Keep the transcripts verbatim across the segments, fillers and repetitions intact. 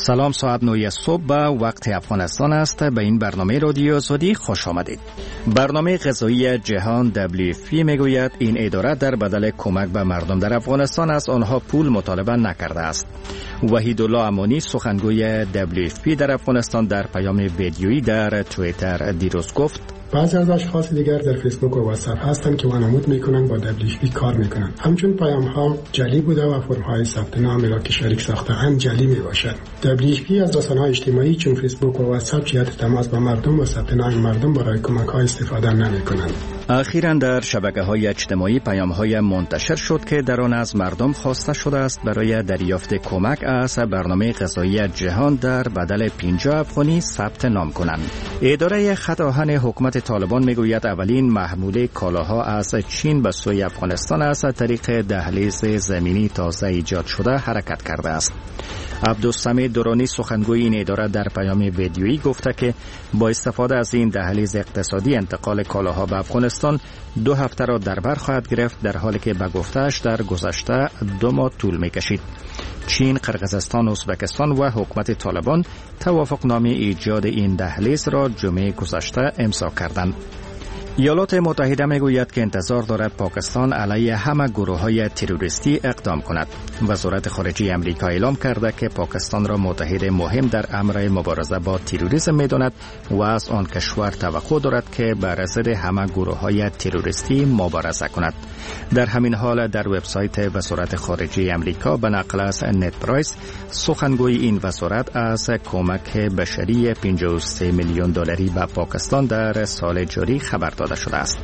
سلام، ساعت نه صبح به وقت افغانستان است. به این برنامه رادیو آزادی خوش آمدید. برنامه غذایی جهان دبلیو اف پی میگوید این اداره در بدل کمک به مردم در افغانستان از آنها پول مطالبه نکرده است. وحیدالله امانی سخنگوی دبلیو اف پی در افغانستان در پیام ویدیویی در توییتر دیروز گفت بعضی از اشخاص دیگر در فیسبوک و واتساپ هستند که وانمود میکنند با دبلیو اف پی کار میکنند. همچون پیام ها جعلی بوده و فرم های ثبت نامی را که شریک ساخته‌اند جعلی میباشد. دبلیو اف پی از رسانه‌های اجتماعی چون فیسبوک و واتساپ جهت تماس با مردم و ثبت نام مردم برای کمک ها استفاده نمیکنند. اخیراً در شبکه‌های اجتماعی پیام‌های منتشر شد که در آن از مردم خواسته شده است برای دریافت کمک از برنامه غذایی جهان در بدل پنجاه افغانی ثبت نام کنند. اداره خط آهن حکومت طالبان میگوید اولین محموله کالاها از چین به سوی افغانستان از طریق دهلیز زمینی تازه ایجاد شده حرکت کرده است. عبدالصمد درانی سخنگوی این اداره در پیام ویدیویی گفته که با استفاده از این دهلیز اقتصادی انتقال کالاها به افغانستان دو هفته را در بر خواهد گرفت، در حالی که به گفته‌اش در گذشته دو ماه طول می‌کشید. چین، قرقیزستان، ازبکستان و حکومت طالبان توافقنامه ایجاد این دهلیز را جمعه گذشته امضا کردند. ایالات متحده میگوید که انتظار دارد پاکستان علیه همه گروه‌های تروریستی اقدام کند. وزارت خارجه آمریکا اعلام کرده که پاکستان را متحد مهم در امر مبارزه با تروریسم می‌داند و از آن کشور توقع دارد که بر ضد همه گروه‌های تروریستی مبارزه کند. در همین حال در وبسایت وزارت خارجه آمریکا به نقل از نت پرایس سخنگوی این وزارت از کمک بشری پنجاه و سه میلیون دلاری به پاکستان در سال جاری خبر داده شده است.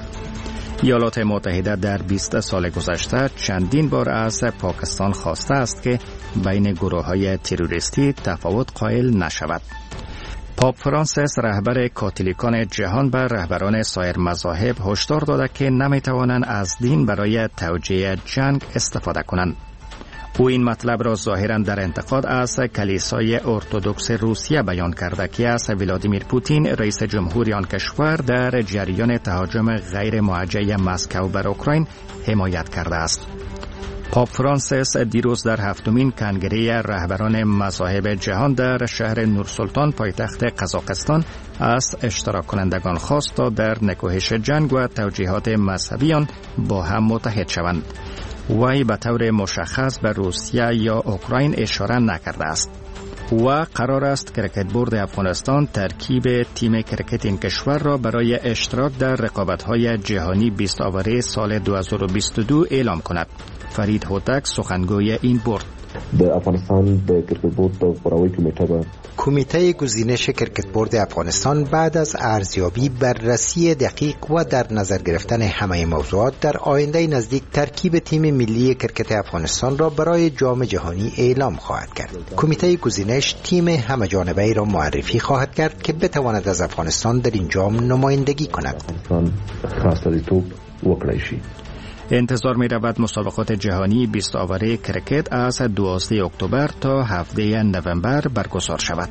ایالات متحده در بیست سال گذشته چندین بار از پاکستان خواسته است که بین گروه‌های تروریستی تفاوت قائل نشود. پاپ فرانسیس رهبر کاتولیکان جهان به رهبران سایر مذاهب هشدار داده که نمیتوانند از دین برای توجیه جنگ استفاده کنند. او این مطلب را ظاهراً در انتقاد از کلیسای ارتدوکس روسیه بیان کرده که از ولادیمیر پوتین رئیس جمهوری آن کشور در جریان تهاجم غیر موجه مسکو بر اوکراین حمایت کرده است. پاپ فرانسیس دیروز در هفتمین کنگره رهبران مذاهب جهان در شهر نورسلطان پایتخت قزاقستان از اشتراک کنندگان خواست تا در نکوهش جنگ و توجیهات مذهبی آن با هم متحد شوند. وی به طور مشخص به روسیه یا اوکراین اشاره نکرده است. و قرار است کرکت بورد افغانستان ترکیب تیم کرکت این کشور را برای اشتراک در رقابت‌های جهانی بیست آوری سال دو هزار و بیست و دو اعلام کند. فرید هوتک سخنگوی این بورد د افغانستان د کرکټ بورد د غوراوي کمیټه به کمیته گزینش کرکت بورد افغانستان بعد از ارزیابی، بررسی دقیق و در نظر گرفتن همه موضوعات در آینده نزدیک ترکیب تیم ملی کرکت افغانستان را برای جام جهانی اعلام خواهد کرد. کمیته گزینش تیم همه جانبه‌ای را معرفی خواهد کرد که بتواند از افغانستان در این جام نمایندگی کند. خواستاریتوب وکړای شي. انتظار می رود مسابقات جهانی بیست آوره کرکت از دوازده اکتبر تا هفده نوامبر برگزار شود.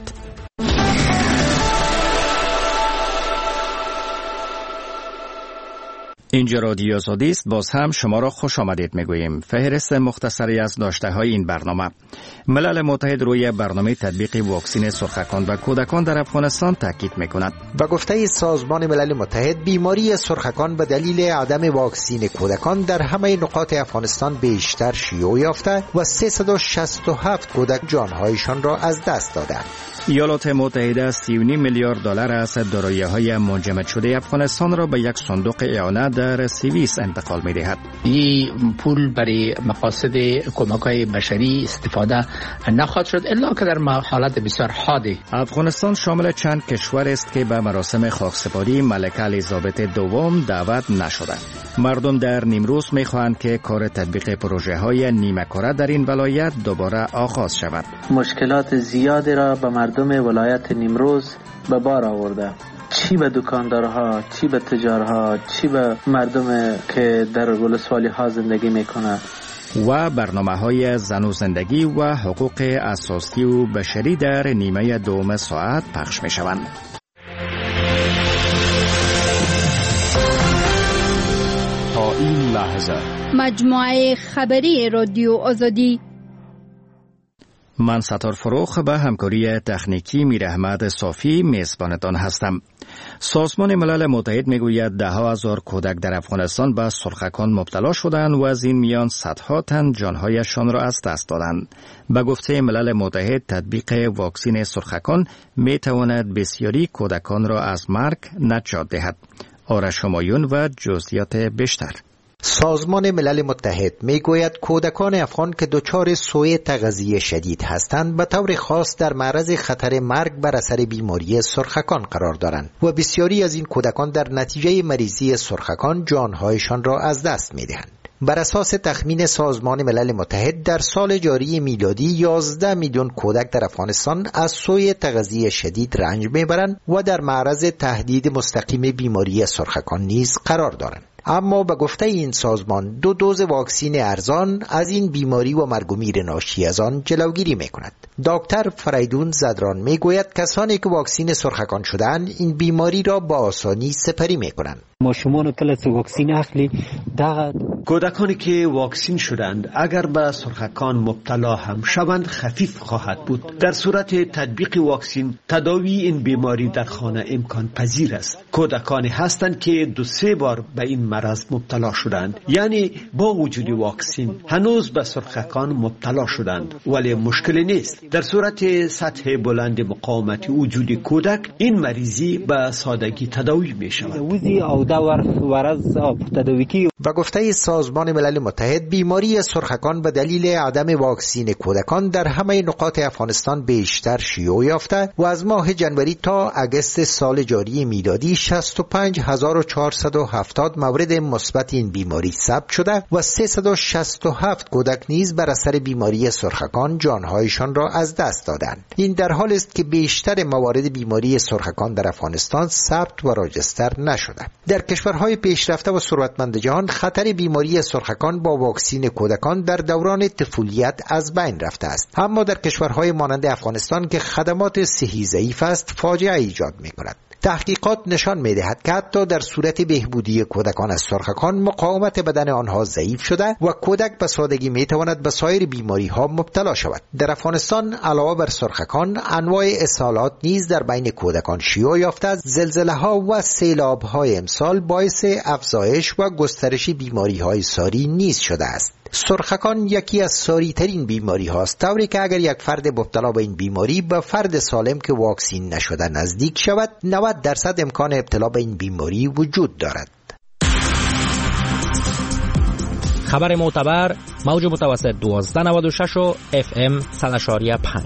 اینجا رادیو آزادی است. باز هم شما را خوش آمدید میگوییم. فهرست مختصری از داشته های این برنامه. ملل متحد روی برنامه تطبیق واکسن سرخکان و کودکان در افغانستان تاکید میکند. به گفته سازمان ملل متحد، بیماری سرخکان به دلیل عدم واکسین کودکان در همه نقاط افغانستان بیشتر شیوع یافته و سیصد و شصت و هفت کودک جانهایشان را از دست دادند. ایالات متحده سی و نیم میلیارد دلار از دارایی‌های منجمد شده افغانستان را به یک صندوق اعانه در سوئیس انتقال می‌دهد. این پول برای مقاصد کمک‌های بشری استفاده نخواهد شد الا که در حالت بسیار حادی. افغانستان شامل چند کشور است که به مراسم خاکسپاری ملکه الیزابت دوم دعوت نشده. مردم در نیمروز می‌خواهند که کار تطبیق پروژه‌های نیمه کاره در این ولایت دوباره آغاز شود. مشکلات زیادی را به مردم ولایت نیمروز به بار آورده، چی به دکاندارها، چی به تجارها، چی به مردم که در ولسوالی ها زندگی میکنند. و برنامه‌های زن و زندگی و حقوق اساسی و بشری در نیمه دوم ساعت پخش می‌شوند. تا این لحظه مجموعه خبری رادیو آزادی. من ستار فروخ به همکاری تکنیکی میر احمد صافی میزبانتان هستم. سازمان ملل متحد میگوید ده ها هزار کودک در افغانستان به سرخکان مبتلا شدند و از این میان صدها تن جانهایشان را از دست دادند. به گفته ملل متحد تطبیق واکسن سرخکان میتواند بسیاری کودکان را از مرگ نجات دهد. آرش همایون و جزئیات بیشتر. سازمان ملل متحد میگوید کودکان افغان که دچار سوء تغذیه شدید هستند به طور خاص در معرض خطر مرگ بر اثر بیماری سرخکان قرار دارند و بسیاری از این کودکان در نتیجه مریضی سرخکان جانهایشان را از دست میدهند. بر اساس تخمین سازمان ملل متحد در سال جاری میلادی یازده میلیون کودک در افغانستان از سوء تغذیه شدید رنج میبرند و در معرض تهدید مستقیم بیماری سرخکان نیز قرار دارند. اما به گفته این سازمان دو دوز واکسن ارزان از این بیماری و مرگ و میر ناشی از آن جلوگیری میکند. دکتر فریدون زدران میگوید کسانی که واکسن سرخکان شدند این بیماری را با آسانی سپری میکنند. ما شما کله واکسن اخلی دغه کودکانی که واکسن شدند اگر به سرخکان مبتلا هم شوند خفیف خواهد بود. در صورت تطبیق واکسن تداوی این بیماری در خانه امکان پذیر است. کودکانی هستند که دو سه بار به این مرض مبتلا شدند، یعنی با وجود واکسن هنوز به سرخکان مبتلا شدند، ولی مشکلی نیست. در صورت سطح بلند مقاومت وجود کودک این مریضی به سادگی تداوی می شود. و گفته سازمان ملل متحد بیماری سرخکان به دلیل عدم واکسن کودکان در همه نقاط افغانستان بیشتر شیوع یافته و از ماه جنوری تا اگست سال جاری میلادی شصت و پنج هزار و چهارصد و هفتاد مورد مثبت این بیماری ثبت شده و سیصد و شصت و هفت کودک نیز بر اثر بیماری سرخکان جانهایشان را از دست دادند. این در حالی است که بیشتر موارد بیماری سرخکان در افغانستان ثبت و راجستر نشده. در کشورهای پیشرفته و ثروتمند جهان خطر بیماری سرخکان با واکسن کودکان در دوران طفولیت از بین رفته است، اما در کشورهای مانند افغانستان که خدمات صحی ضعیف است فاجعه ایجاد می‌کند. تحقیقات نشان می‌دهد که حتی در صورت بهبودی کودکان از سرخکان مقاومت بدن آنها ضعیف شده و کودک به سادگی می‌تواند به سایر بیماری‌ها مبتلا شود. در افغانستان علاوه بر سرخکان انواع اسهالات نیز در بین کودکان شیوع یافته. زلزله‌ها و سیلاب‌های امسال باعث افزایش و گسترش بیماری‌های ساری نیز شده است. سرخکان یکی از ساری ترین بیماری هاست، طوری که اگر یک فرد مبتلا به این بیماری به فرد سالم که واکسن نشده نزدیک شود نود درصد امکان ابتلا به این بیماری وجود دارد. خبر معتبر موج متوسط دوازده نود و شش و اف ام صد و شش و پنج.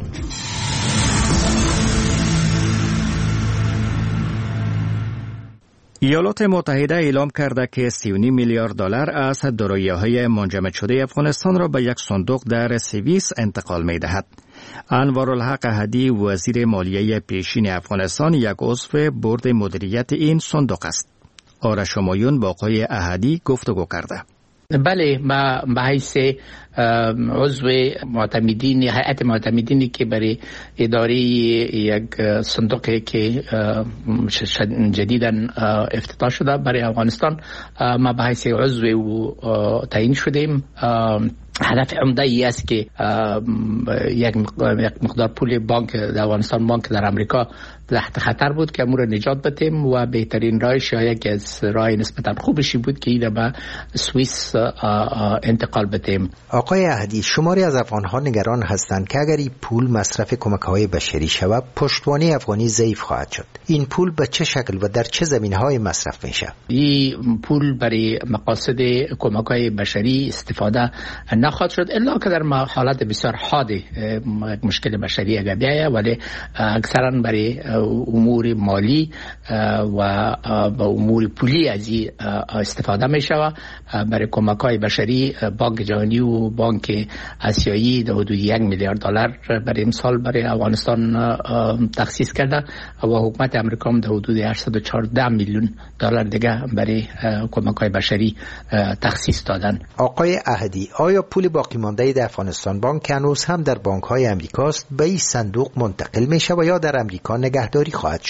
ایالات متحده اعلام کرده که سی و نیم میلیارد دلار از دارایی‌های منجمد شده افغانستان را به یک صندوق در سوئیس انتقال می‌دهد. انوارالحق احدی وزیر مالیه پیشین افغانستان یک عضو بورد مدیریت این صندوق است. آرش همایون با آقای احدی گفتگو کرده. بله، ما به حیث عضو معتمدین هیئت معتمدینی که برای اداره یک صندوقی که جدیداً افتتاح شده برای افغانستان، ما به حیث عضو تعیین شدیم. هدف عمده ای است که یک مقدار پول بانک در افغانستان، بانک در امریکا تحت خطر بود که امور نجات بدیم و بهترین راهش یکی از راه نسبتا خوبشی بود که این به سوئیس انتقال بدیم. آقای احدی، شماری از افغان‌ها نگران هستند که اگر این پول مصرف کمک‌های بشری شود پشتوانه افغانی ضعیف خواهد شد. این پول به چه شکل و در چه زمینه‌های مصرف میشه؟ این پول برای مقاصد کمک‌های بشری استفاده نخواهد شد الا که در حالت بسیار حاد مشکل بشری اگر بیاید، ولی اکثرا برای امور مالی و با امور پولی از این استفاده می شود. برای کمک‌های بشری بانک جهانی و بانک آسیایی در حدود یک میلیارد دلار برای امسال برای افغانستان تخصیص کرده و حکومت امریکا هم در حدود هشتصد و چهارده میلیون دلار دیگه برای کمک‌های بشری تخصیص دادن. آقای احدی، آیا پول باقی مانده در افغانستان بانک هنوز هم در بانک‌های امریکاست به این صندوق منتقل میشه و یا در امریکا نگهداری خواهد شد؟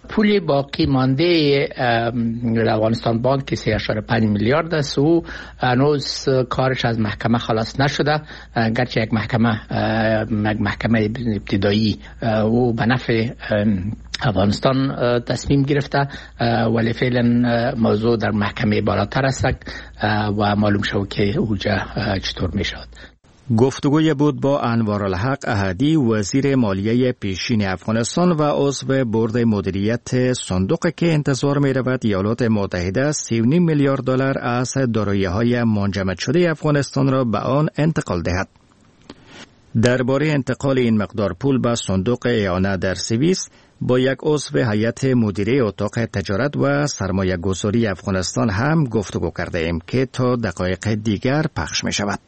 پول باقی مانده افغانستان بانک که سه و پنج میلیارد است و هنوز کارش از محکمه خلاص نشده، گرچه یک محکمه محکمه ابتدایی و به نفع افغانستان تصمیم گرفته، ولی فعلا موضوع در محکمه بالاتر است و معلوم شد که اوجا چطور می شود. گفتگوی بود با انوارالحق احدی، وزیر مالیه پیشین افغانستان و عضو بورد مدیریت صندوق که انتظار می رود ایالات متحده سی و نیم میلیارد دلار از دارایی‌های منجمد شده افغانستان را به آن انتقال دهد. درباره انتقال این مقدار پول به صندوق اعانه در سوئیس با یک عضو هیئت مدیره اتاق تجارت و سرمایه گذاری افغانستان هم گفتگو کرده ایم که تا دقایق دیگر پخش می شود.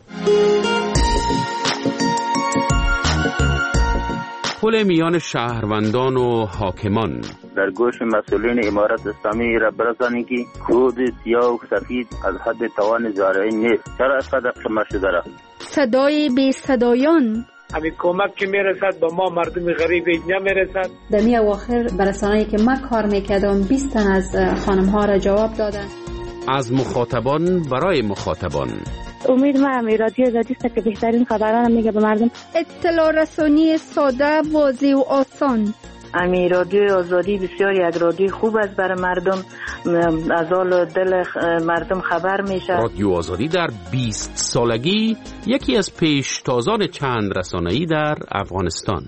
پل میان شهروندان و حاکمان در گوش مسئولین امارت اسلامی را برسانید که کود سیاه و سفید از حد توان زارعین نیست. چرا از قدر قمه شده را؟ صدای بی صدایان همین کمک که میرسد با ما مردم غریب اینجا میرسد. در می اواخر برسانه‌ای که من کار میکردم بیست تن از خانم ها را جواب دادن. از مخاطبان برای مخاطبان. امید من رادیو آزادی است که بهترین خبران میگه به مردم. اطلاع رسانی ساده، واضح و آسان. امی رادیو آزادی بسیار یک رادیو خوب است برای مردم، از حال دل مردم خبر میشه. رادیو آزادی در بیست سالگی یکی از پیشتازان چند رسانه‌ای در افغانستان.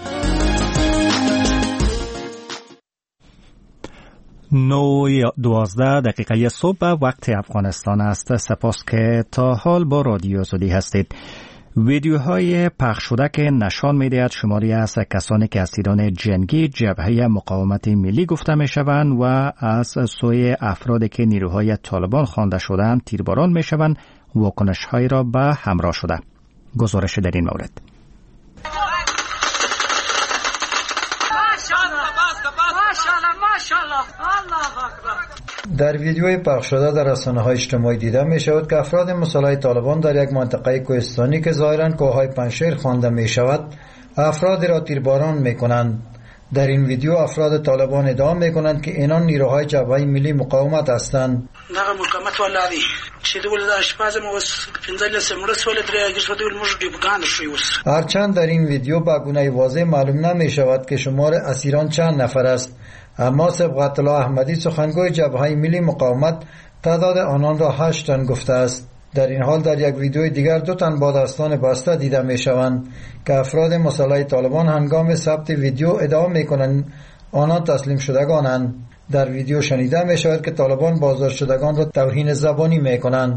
نو دوازده دقیقه صبح وقت افغانستان است. سپاس که تا حال با رادیو آزادی هستید. ویدیوهای پخش شده که نشان می‌دهد شماری از کسانی که اسیران جنگی جبهه مقاومت ملی گفته می‌شوند و از سوی افرادی که نیروهای طالبان خوانده شدند تیرباران می‌شوند، واکنش‌هایی را به همراه شده. گزارش در این مورد. در ویدیوی پخش شده در رسانه‌های اجتماعی دیده می‌شود که افراد مسلح طالبان در یک منطقه کوهستانی که ظاهراً کوههای پنجشیر خوانده می‌شود، افراد را تیرباران می‌کنند. در این ویدیو افراد طالبان ادعا می‌کنند که اینان نیروهای جبهه ملی مقاومت هستند. دغه مقاومت ولادي چې د ولدا شپازم اوس پنځل سمرس ول درې اگرس ودول موږ دی بګان شوی اوس. هرچند در این ویدیو به گونه واضح معلوم نمی‌شود که شمار اسیران چند نفر است، اما سبقت الله احمدی سخنگوی جبهه ملی مقاومت تعداد آنان را هشت تن گفته است. در این حال در یک ویدیوی دیگر دو تن با دستان بسته دیده می شوند که افراد مسلح طالبان هنگام ثبت ویدیو ادعا می کنند آنان تسلیم شدگانند. در ویدیو شنیده می شود که طالبان بازداشت شدگان را توهین زبانی می کنند.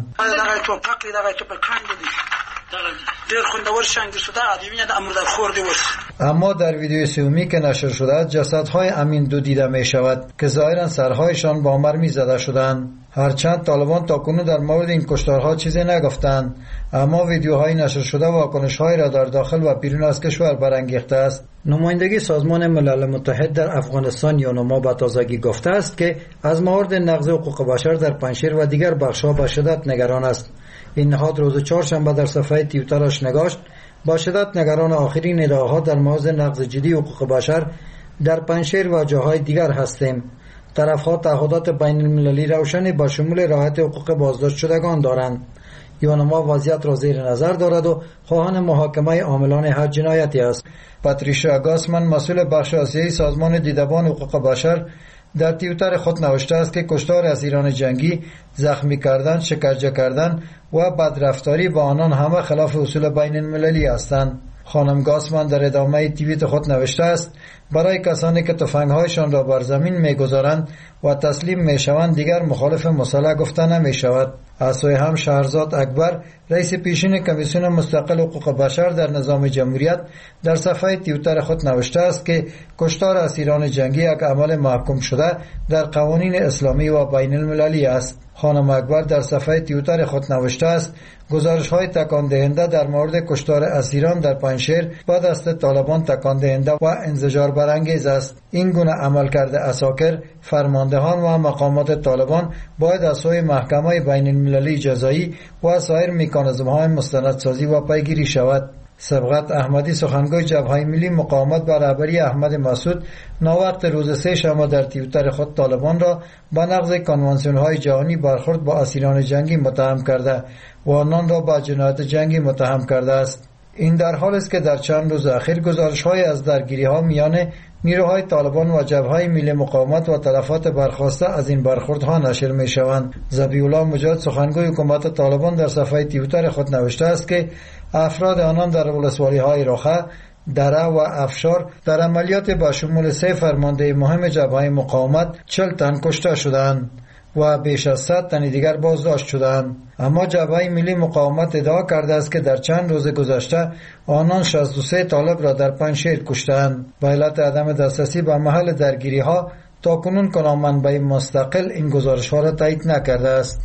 اما در ویدیو سومی که نشر شده است جسدهای امین دو دیده می شود که ظاهرا سرهایشان با مرمی زده شدند. هرچند طالبان تاکنون در مورد این کشتارها چیزی نگفتند، اما ویدیوهای نشر شده واکنش‌هایی را در داخل و بیرون از کشور برانگیخته است. نمایندگی سازمان ملل متحد در افغانستان یونما به تازگی گفته است که از موارد نقض حقوق بشر در پنجشیر و دیگر بخش‌ها به شدت نگران است. این نهاد روز چهارشنبه در صفحه توییترش نگاشت: با شدت نگران آخرین ادعاها در مورد نقض جدی حقوق بشر در پنجشیر و جاهای دیگر هستیم. طرف‌ها تعهدات بین المللی روشنی با شمول رعایت حقوق بازداشت شدگان دارند. یونما وضعیت را زیر نظر دارد و خواهان محاکمه عاملان هر جنایتی است. پاتریشیا گاسمن مسئول بخش آسیایی سازمان دیدبان حقوق بشر در توییتر خود نوشته است که کشتار اسیران جنگی، زخمی کردن، شکنجه کردن و بدرفتاری با آنان همه خلاف اصول بین المللی هستند. خانم گاسمن در ادامه توییت خود نوشته است: برای کسانی که تفنگ‌هایشان را بر زمین می‌گذارند و تسلیم می‌شوند دیگر مخالف مسلح گفته نمی‌شود. از سوی هم شهرزاد اکبر، رئیس پیشین کمیسیون مستقل حقوق بشر در نظام جمهوریت، در صفحه توییتر خود نوشته است که کشتار اسیران جنگی یک عمل محکوم شده در قوانین اسلامی و بین المللی است. خانم اکبر در صفحه توییتر خود نوشته است: گزارش‌های تکان دهنده در مورد کشتار اسیران در پنجشیر با دست طالبان تکان دهنده و انزجار برانگیز است. این گونه عملکرد عساکر، فرماندهان و مقامات طالبان باید از سوی محکمه بین المللی جزایی و سایر مکانیزم‌های مستندسازی و پیگیری شود. سبقت احمدی سخنگوی جبهه ملی مقاومت و رهبری احمد مسعود ناوقت روز سه شنبه در توییتر خود طالبان را با نقض کنوانسیون‌های جهانی برخورد با اسیران جنگی متهم کرده و آنان را با جنایت جنگی متهم کرده است. این در حالی است که در چند روز اخیر گزارش‌های از درگیری‌ها میان نیروهای طالبان و جبهه ملی مقاومت و تلفات برخاسته از این برخوردها نشر می‌شوند. ذبیح الله مجاهد سخنگوی حکومت طالبان در صفحه توییتر خود نوشته است که افراد آنان در ولسوالی‌های رخه، دره و افشار در عملیات با شمول سه فرمانده مهم جبهه مقاومت چهل تن کشته شدند و بیش از صد تن دیگر بازداشت شدند. اما جبهه ملی مقاومت ادعا کرده است که در چند روز گذشته آنان شصت و سه طالب را در پنجشیر کشتند. به علت عدم دسترسی به محل درگیری ها تاکنون کدام منبع مستقل این گزارش ها را تایید نکرده است.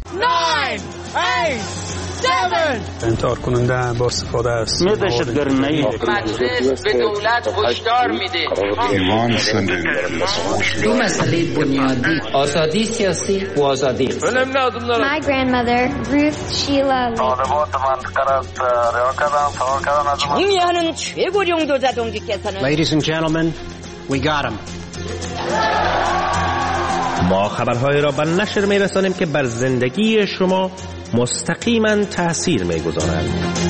انتحار کننده با استفاده است. مجلس به دولت هشدار میده دو مسئله بنیادی، آزادی سیاسی و آزادی. My grandmother Ruth Sheila 정의하는 최고령 도자동지께서는 Ladies and gentlemen, we got him. ما خبرهای را به نشر می‌رسانیم که بر زندگی شما مستقیما تأثیر می‌گذارند.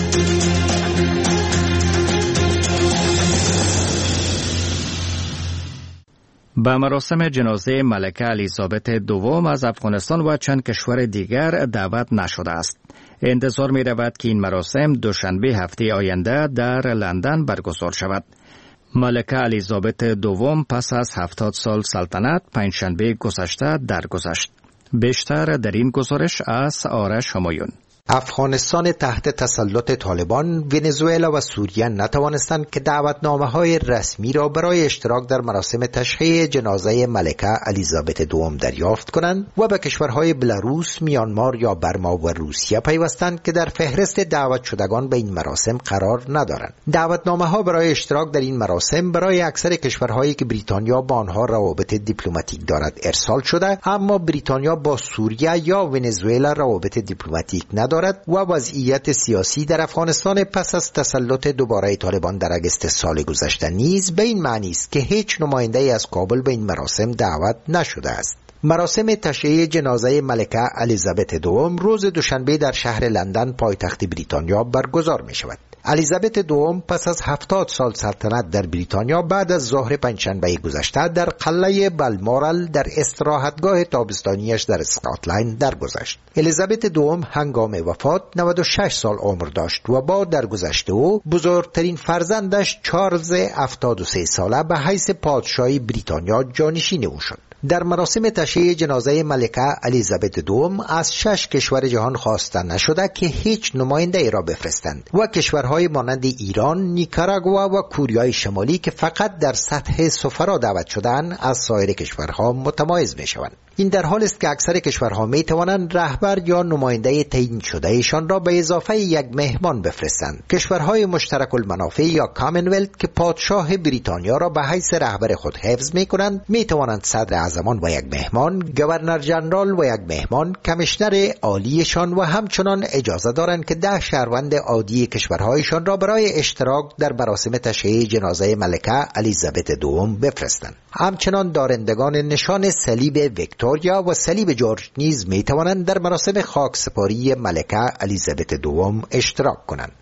به مراسم جنازه ملکه الیزابت دوم از افغانستان و چند کشور دیگر دعوت نشده است. انتظار می‌رود که این مراسم دوشنبه هفته آینده در لندن برگزار شود. ملکه الیزابت دوم پس از هفتاد سال سلطنت پنجشنبه گذشته درگذشت. بیشتر در این گزارش از آرش همایون. افغانستان تحت تسلط طالبان، ونزوئلا و سوریه نتوانستند که دعوتنامه‌های رسمی را برای اشتراک در مراسم تشییع جنازه ملکه الیزابت دوم دریافت کنند و به کشورهای بلاروس، میانمار یا برما و روسیه پیوستند که در فهرست دعوت شدگان به این مراسم قرار ندارند. دعوتنامه‌ها برای اشتراک در این مراسم برای اکثر کشورهایی که بریتانیا با آنها روابط دیپلماتیک دارد ارسال شده، اما بریتانیا با سوریه یا ونزوئلا روابط دیپلماتیک ندارد و وضعیت سیاسی در افغانستان پس از تسلط دوباره طالبان در اگست سال گذشته نیز به این معنی است که هیچ نماینده از کابل به این مراسم دعوت نشده است. مراسم تشییع جنازه ملکه الیزابت دوم روز دوشنبه در شهر لندن پایتخت بریتانیا برگزار می شود. الیزابت دوم پس از هفتاد سال سلطنت در بریتانیا بعد از ظهر پنجشنبه گذشته در قلعه بالمورال در استراحتگاه تابستانیش در اسکاتلند درگذشت. الیزابت دوم هنگام وفات نود و شش سال عمر داشت و با درگذشت او بزرگترین فرزندش چارلز هفتاد و سه ساله به حیث پادشاهی بریتانیا جانشین او شد. در مراسم تشییع جنازه ملکه الیزابت دوم از شش کشور جهان خواسته نشده که هیچ نماینده ای را بفرستند و کشورهای مانند ایران، نیکاراگوا و کوریای شمالی که فقط در سطح سفرا دعوت شدند از سایر کشورها متمایز می شوند. این در حال است که اکثر کشورها می توانند رهبر یا نماینده تعیین شده ایشان را به اضافه یک مهمان بفرستند. کشورهای مشترک المنافع یا کامنولت که پادشاه بریتانیا را به حیث رهبر خود حفظ می کنند می توانند صدر اعظمان و یک مهمان، گورنر جنرال و یک مهمان، کمیشنر عالیشان و همچنان اجازه دارند که ده شهروند عادی کشورهایشان را برای اشتراک در مراسم تشییع جنازه ملکه الیزابت دوم بفرستند. همچنان دارندگان نشان صلیب ویکتوریا و صلیب جورج نیز می توانند در مراسم خاکسپاری ملکه الیزابت دوم اشتراک کنند.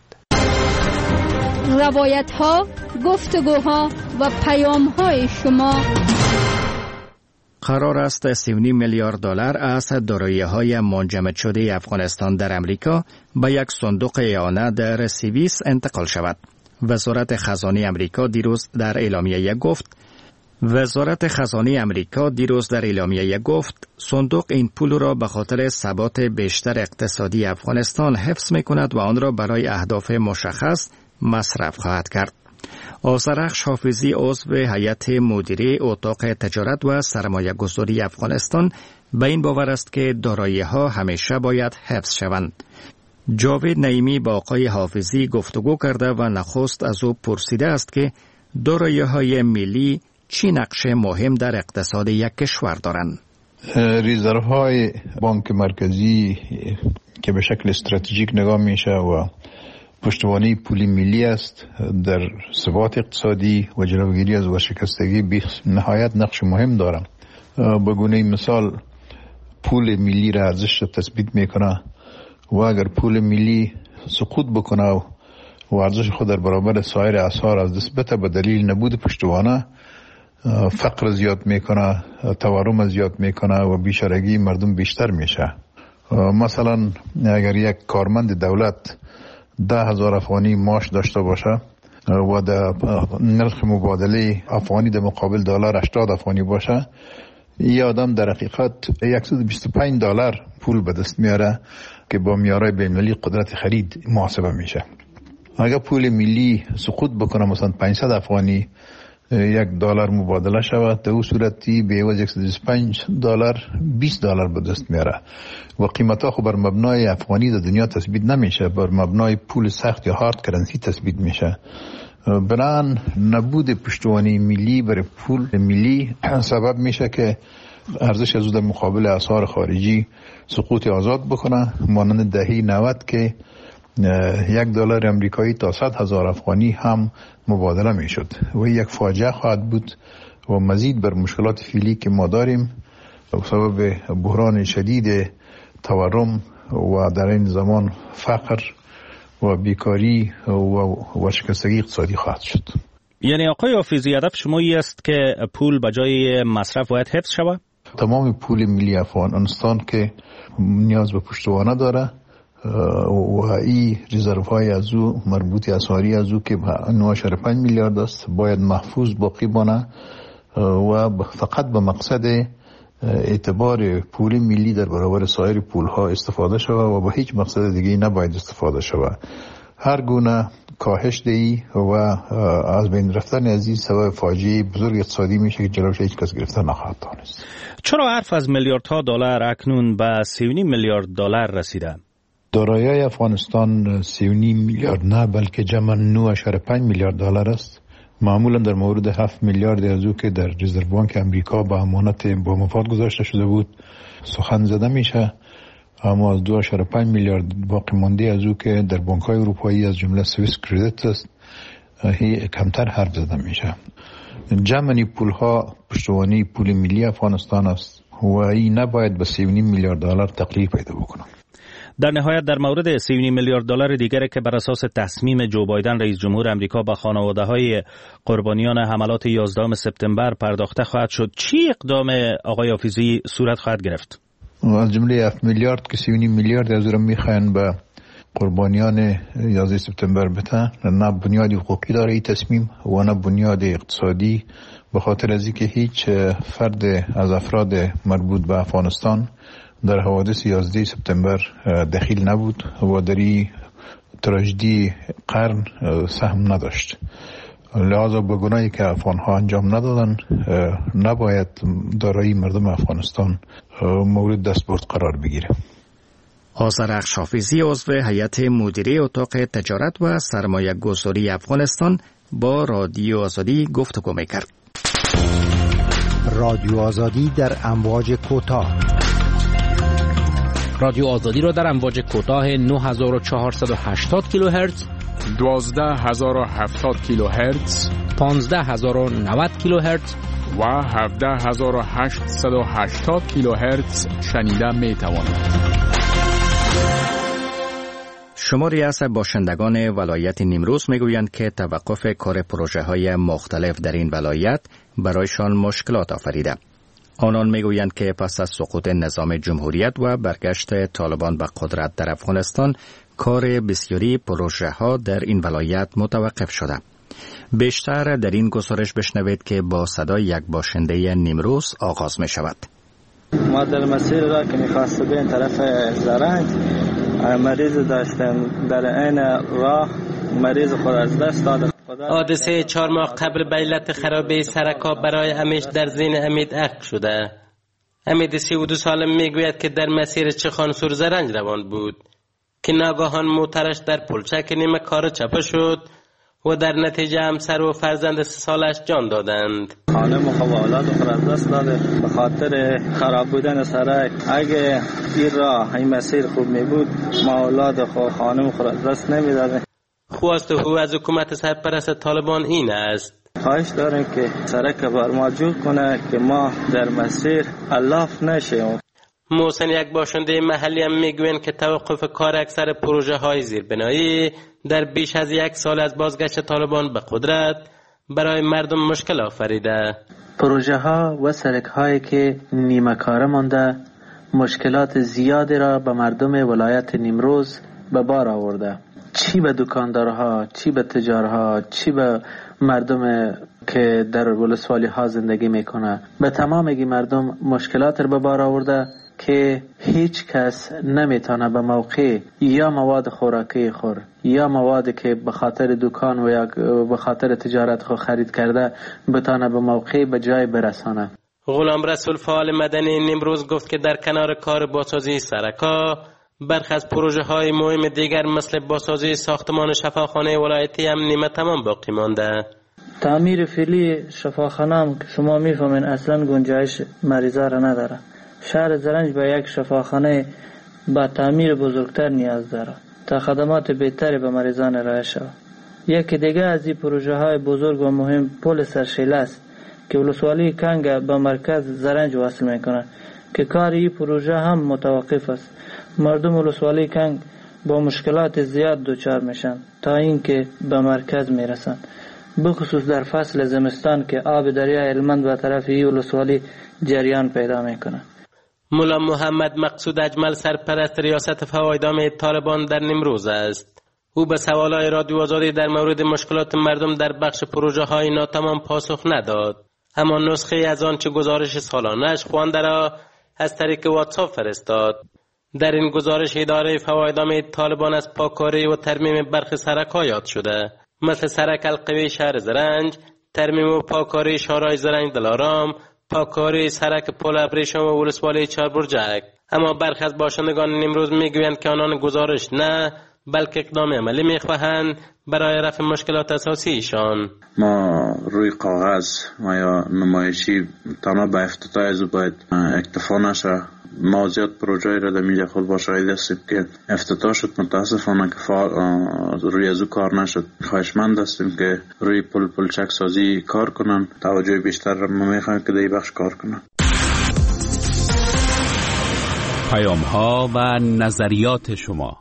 روایت ها، گفتگوها و پیام های شما. قرار است سی و نیم میلیارد دلار از دارایی‌های منجمد شده افغانستان در امریکا به یک صندوق اعانه در سوئیس انتقال شود. وزارت خزانه امریکا دیروز در اعلامیه گفت وزارت خزانه امریکا دیروز در اعلامیه گفت صندوق این پول را به خاطر ثبات بیشتر اقتصادی افغانستان حفظ می‌کند و آن را برای اهداف مشخص مصرف خواهد کرد. آذرخش حافظی عضو هیئت مدیره اتاق تجارت و سرمایه گذاری افغانستان به این باور است که دارایی‌ها همیشه باید حفظ شوند. جاوید نعیمی با آقای حافظی گفتگو کرده و نخست از او پرسیده است که دارایی‌های ملی چی نقش مهم در اقتصاد یک کشور دارند؟ ریزروهای بانک مرکزی که به شکل استراتژیک نگاه میشه و پشتوانه پول ملی است در ثبات اقتصادی و جلوگیری از ورشکستگی بی نهایت نقش مهم دارد. به گونه مثال پول ملی را ارزش تثبیت میکنه و اگر پول ملی سقوط بکنه و ارزش خود در برابر سایر اسعار از دست بده به دلیل نبود پشتوانه، فقر زیاد میکنه، تورم زیاد میکنه و بیچارگی مردم بیشتر میشه. مثلا اگر یک کارمند دولت ده هزار افغانی معاش داشته باشه و در نرخ مبادله افغانی در مقابل دلار هشتاد افغانی باشه، این آدم در حقیقت صد و بیست و پنج دلار پول به دست میاره که با معیارهای بین‌المللی قدرت خرید محاسبه میشه. اگر پول ملی سقوط بکنه مثلا پانصد افغانی یک دلار مبادله شود، در اون صورتی به عوض صد و بیست و پنج دلار بیست دلار به دست میاره و قیمتها خب بر مبنای افغانی در دنیا تثبیت نمیشه، بر مبنای پول سخت یا هارد کرنسی تثبیت میشه. بنابراین نبود پشتوانه ملی برای پول ملی سبب میشه که ارزش از در مقابل اسعار خارجی سقوط آزاد بکنه، مانند دهه نود که یک دلار امریکایی تا صد هزار افغانی هم مبادله می شد و یک فاجعه خواهد بود و مزید بر مشکلات فعلی که ما داریم سبب بحران شدید تورم و در این زمان فقر و بیکاری و ورشکستگی اقتصادی خواهد شد. یعنی آقای حافظی هدف شما این است که پول به جای مصرف باید حفظ شود؟ تمام پول ملی افغانستان که نیاز به پشتوانه داره و این رزرو های از او مربوط اسعاری از او که نه و پنج میلیارد است باید محفوظ باقی بانه و فقط به مقصد اعتبار پول ملی در برابر سایر پول ها استفاده شود و با هیچ مقصد دیگه نباید استفاده شود. هر گونه کاهش دی و از بین رفتن از این سبب فاجعه بزرگ اقتصادی میشه که جلوش هیچ کس گرفته نخواهد توانست. چرا حرف از میلیاردها دلار اکنون به سه و نیم میلیارد دلار رسیده؟ دارایی افغانستان سه و نیم میلیارد نه بلکه جمع نه و پنج میلیارد دلار است. معمولا در مورد هفت میلیارد از او که در رزرو بانک امریکا به امانت با مفاد گذاشته شده بود سخن زده میشه، اما از دو و پنج میلیارد باقی مانده از او که در بانک های اروپایی از جمله سوئیس کردیت است هی کمتر حرف زده میشه. جمع پول ها پشتوانه پول ملی افغانستان است و این نباید به سه و نیم میلیارد دلار تقلیل پیدا بکنه. در نهایت در مورد سه و نیم میلیارد دلار دیگری که بر اساس تصمیم جو بایدن رئیس جمهور آمریکا به خانواده‌های قربانیان حملات یازدهم سپتامبر پرداخته خواهد شد، چی اقدام آقای حافظی صورت خواهد گرفت؟ از جمله هفت میلیارد که سه و نیم میلیارد از اون میخواین به قربانیان یازده سپتامبر بتن، نه بنیاد حقوقی داره این تصمیم و نه بنیاد اقتصادی، به خاطر از اینکه هیچ فرد از افراد مربوط به افغانستان در حوادث یازده سپتامبر دخیل نبود و در این تراژدی قرن سهم نداشت. لحاظا به گناهی که افغانها انجام ندادن نباید دارایی مردم افغانستان مورد دستبرد قرار بگیره. آذرخش حافظی عضو هیئت مدیره اتاق تجارت و سرمایه گذاری افغانستان با رادیو آزادی گفتگو می‌کرد. رادیو آزادی در امواج کوتاه. رادیو آزادی را در امواج کوتاه نه هزار و چهارصد و هشتاد کیلوهرتز، دوازده هزار و هفتاد کیلوهرتز، پانزده هزار و نود کیلوهرتز و هفده هزار و هشتصد و هشتاد کیلوهرتز شنیده می توانید. شماری از باشندگان ولایت نیمروز میگویند که توقف کار پروژه های مختلف در این ولایت برایشان مشکلات آفریده. آنان میگویند که پس از سقوط نظام جمهوریت و برگشت طالبان به قدرت در افغانستان کار بسیاری پروژه ها در این ولایت متوقف شده. بیشتر در این گزارش بشنوید که با صدای یک باشنده نیمروز آغاز می شود. ما در مسیر را که می‌خواست به این طرف زرنگ مریض داشتیم، در این راه مریض خود از دست داد. حادثه چهار ماه قبل به علت خرابی سرکاب برای امیش در ذهن امید عقد شده. امید سی و دو ساله میگوید که در مسیر چخانسور زرنج روان بود که ناگهان موترش در پلچک نیمه کار چپه شد و در نتیجه همسر و فرزند سه سالش جان دادند. خانم و اولاد خود از دست داده به خاطر خراب بودن سرک. اگه این راه این مسیر خوب می بود ما اولاد خود خانم خود از دست نمی داده. خواست او از حکومت سرپرست طالبان این است: خواهش داریم که سرک بر ما جور کنه که ما در مسیر الاف نشیم. محسن یک باشنده محلی هم میگوین که توقف کار اکثر پروژه های زیربنایی در بیش از یک سال از بازگشت طالبان به قدرت برای مردم مشکل آفریده. پروژه ها و سرک هایی که نیمه کاره مانده مشکلات زیادی را به مردم ولایت نیمروز به بار آورده، چی به دکاندارها، چی به تجارها، چی به مردم که در ولسوالی ها زندگی میکنه. به تمامگی مردم مشکلات را به بار آورده که هیچ کس نمیتونه به موقع یا مواد خوراکی خور یا موادی که به خاطر دکان و یا به خاطر تجارت خود خرید کرده بتونه به موقع به جای برسانه. غلام رسول فعال مدنی نیمروز گفت که در کنار کار بازسازی سرکا، برخی از پروژه های مهم دیگر مثل بازسازی ساختمان شفاخانه ولایتی هم نیمه تمام باقی مانده. تعمیر فعلی شفاخانه هم که شما میفهمین اصلا گنجایش مریضا را نداره. شهر زرنج به یک شفاخانه با تعمیر بزرگتر نیاز داره تا خدمات بهتری به مریضان ارائه شود. یکی دیگه از این پروژه های بزرگ و مهم پل سرشیله است که ولسوالی کنگ به مرکز زرنج وصل میکنه که کار این پروژه هم متوقف است. مردم ولسوالی کنگ با مشکلات زیاد دچار میشن تا اینکه به مرکز میرسن، بخصوص در فصل زمستان که آب دریای هلمند به طرف این ولسوالی جریان پیدا میکنه. مولا محمد مقصود اجمل سرپرست ریاست فوایدامه طالبان در نیمروز است. او به سوالای رادیو آزادی در مورد مشکلات مردم در بخش پروژه های ناتمام پاسخ نداد، اما نسخه از آنچه گزارش سالانه‌اش خوانده را از طریق واتساپ فرستاد. در این گزارش اداره فوایدامه طالبان از پاکاری و ترمیم برخی سرک‌ها یاد شده، مثل سرک القوی شهر زرنج، ترمیم و پاکاری شارع زرنج دلارام، پاکاری سرک پل ابریشم و ولسوالی چهاربرجک. اما برخی از باشندگان نیمروز میگویند که آنان گزارش نه بلکه اقدام عملی میخواهند برای رفع مشکلات اساسی ایشان. ما روی کاغذ ما یا نمایشی تنها به افتتاح از باید اکتفا نشه. ما زیاد پروژه را در میجا خود با شاهد هستیم که افتتاح شد، متاسفانه که روی ازو کار نشد. خواهشمند هستیم که روی پل پلچک سازی کار کنن، توجه بیشتر را ما میخوایم که در این بخش کار کنن. پیام ها و نظریات شما.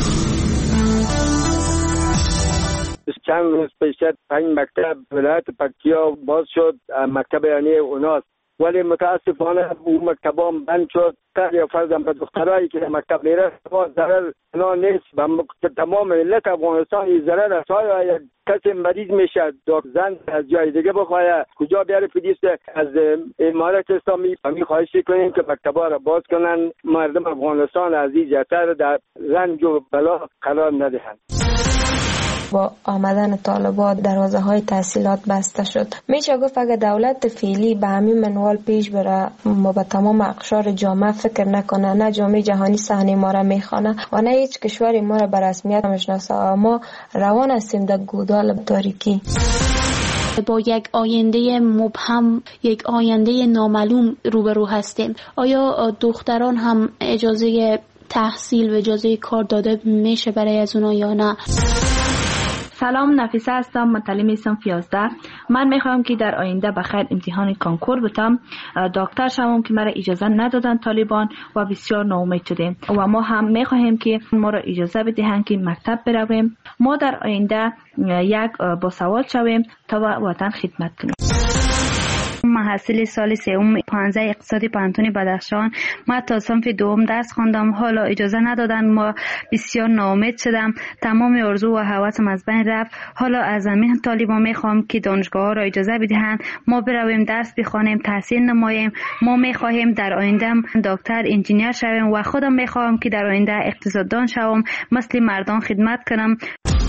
چند روز پیش پنج مکتب ولایت پکتیا باز شد، مکتب یعنی اوناس، ولی متاسفانه اون مکتبا بند شد. یا فرضاً به دخترایی که مکتب میره ضرر نه نیست، به تمام ملت افغانستان این ضرر است. آیا کسی مریض میشه زن از جای دیگه بخواه کجا بیاره پلیس؟ از امارت اسلامی همین خواهش کنیم که مکتبا را باز کنن، مردم افغانستان از این جهتر در رنج و بلا قرار ندهند. با آمدن طالبان دروازه های تحصیلات بسته شد. میشه گفت اگر دولت فعلی به همین منوال پیش بره، ما به تمام اقشار جامعه فکر نکنه، نه جامعه جهانی صحنه ما را میخوانه و نه هیچ کشوری ما را به رسمیت میشناسه، ما روان هستیم در گودال تاریکی. با یک آینده مبهم، یک آینده نامعلوم روبرو هستیم. آیا دختران هم اجازه تحصیل و اجازه کار داده میشه برای از اونا یا نه؟ سلام، نفیسه هستم، متعلم صنف یازده. من میخوام که در آینده بخیر امتحان کانکور بتم، دکتر شوم که مرا اجازه ندادن طالبان و بسیار ناامید شدیم و ما هم میخواهیم که ما را اجازه بدهند که مکتب برویم، ما در آینده یک با سوال شویم تا وطن خدمت کنیم. محصل سال سوم پانزده اقتصادی پانتون بدخشان. ما تا صنف دوم درس خواندم، حالا اجازه ندادن، ما بسیار ناامید شدم، تمام آرزو و هوسم از بین رفت. حالا از همین طالبان میخوام که دانشگاه ها را اجازه بدهند ما برویم درس بخوانیم، تحصیل نماییم. ما میخواهیم در آینده دکتر، انجینیر شویم و خودم میخوام که در آینده اقتصاددان شوم، مثل مردان خدمت کنم.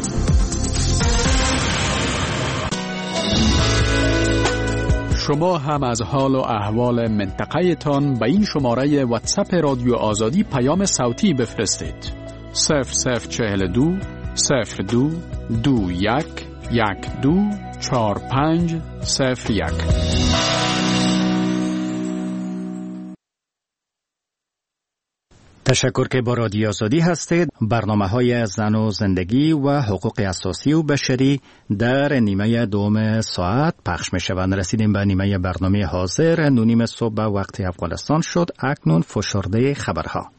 شما هم از حال و احوال منطقه تان به این شماره واتساپ رادیو آزادی پیام صوتی بفرستید. صفر صفر چهل دو صفر دو دو یک یک دو چهار پنج صفر یک. تشکر که با رادیو آزادی هستید. برنامه های زن و زندگی و حقوق اساسی و بشری در نیمه دوم ساعت پخش می شوند. رسیدیم به نیمه برنامه حاضر. نونیم صبح به وقت افغانستان شد. اکنون فشرده خبرها.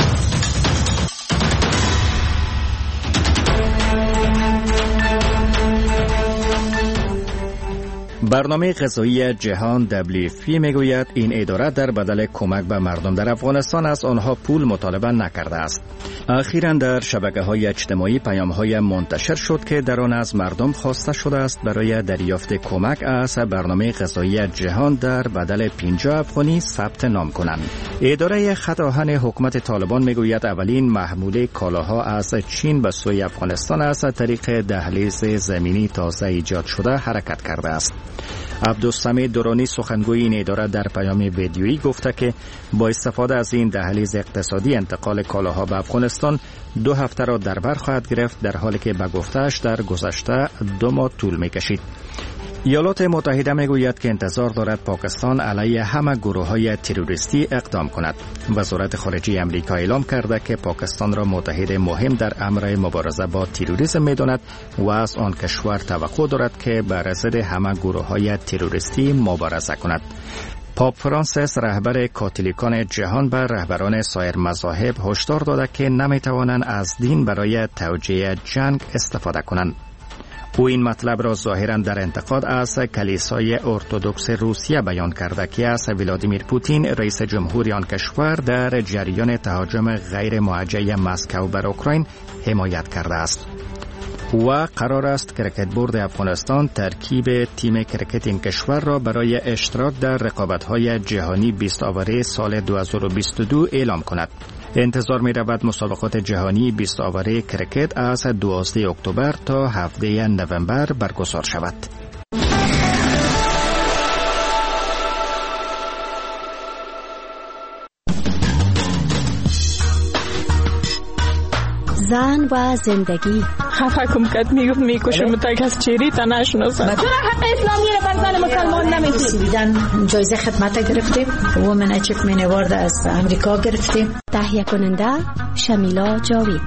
برنامه غذایی جهان دبلیو اف پی میگوید این اداره در بدل کمک به مردم در افغانستان از آنها پول مطالبه نکرده است. اخیراً در شبکه‌های اجتماعی پیام‌های منتشر شد که در آن از مردم خواسته شده است برای دریافت کمک از برنامه غذایی جهان در بدل پنجاه افغانی ثبت نام کنند. اداره خط آهن حکومت طالبان میگوید اولین محموله کالاها از چین به سوی افغانستان از طریق دهلیز زمینی تازه ایجاد شده حرکت کرده است. عبدالسمیع درانی سخنگوی این اداره در پیام ویدیویی گفته که با استفاده از این دهلیز اقتصادی انتقال کالاها به افغانستان دو هفته را در بر خواهد گرفت، در حالی که به گفته‌اش در گذشته دو ماه طول می‌کشید. ایالات متحده میگوید که انتظار دارد پاکستان علیه همه گروه‌های تروریستی اقدام کند. وزارت خارجه آمریکا اعلام کرده که پاکستان را متحد مهم در امر مبارزه با تروریسم می‌داند و از آن کشور توقع دارد که بر ضد همه گروه‌های تروریستی مبارزه کند. پاپ فرانسیس رهبر کاتولیکان جهان به رهبران سایر مذاهب هشدار داده که نمی‌توانند از دین برای توجیه جنگ استفاده کنند. او این مطلب را ظاهراً در انتقاد از کلیسای ارتدوکس روسیه بیان کرده که از ولادیمیر پوتین رئیس جمهوری آن کشور در جریان تهاجم غیر موجه مسکو بر اوکراین حمایت کرده است. و قرار است کرکت بورد افغانستان ترکیب تیم کرکت این کشور را برای اشتراک در رقابت‌های جهانی بیست آوره سال دو هزار و بیست و دو اعلام کند. انتظار می رود مسابقات جهانی بیست آوره کرکت از دوازده اکتبر تا هفده نوامبر برگزار شود. زن و زندگی. خفه کم کت میگفت میکشم تا کس چیری تا نشناسم. چرا حق اسلامی رو بر زن مسلمان نمیدید؟ دیدن جایزه خدمت گرفتیم. وومن اچیومنت اوارد از امریکا گرفتیم. تهیه کننده شمیلا جاوید.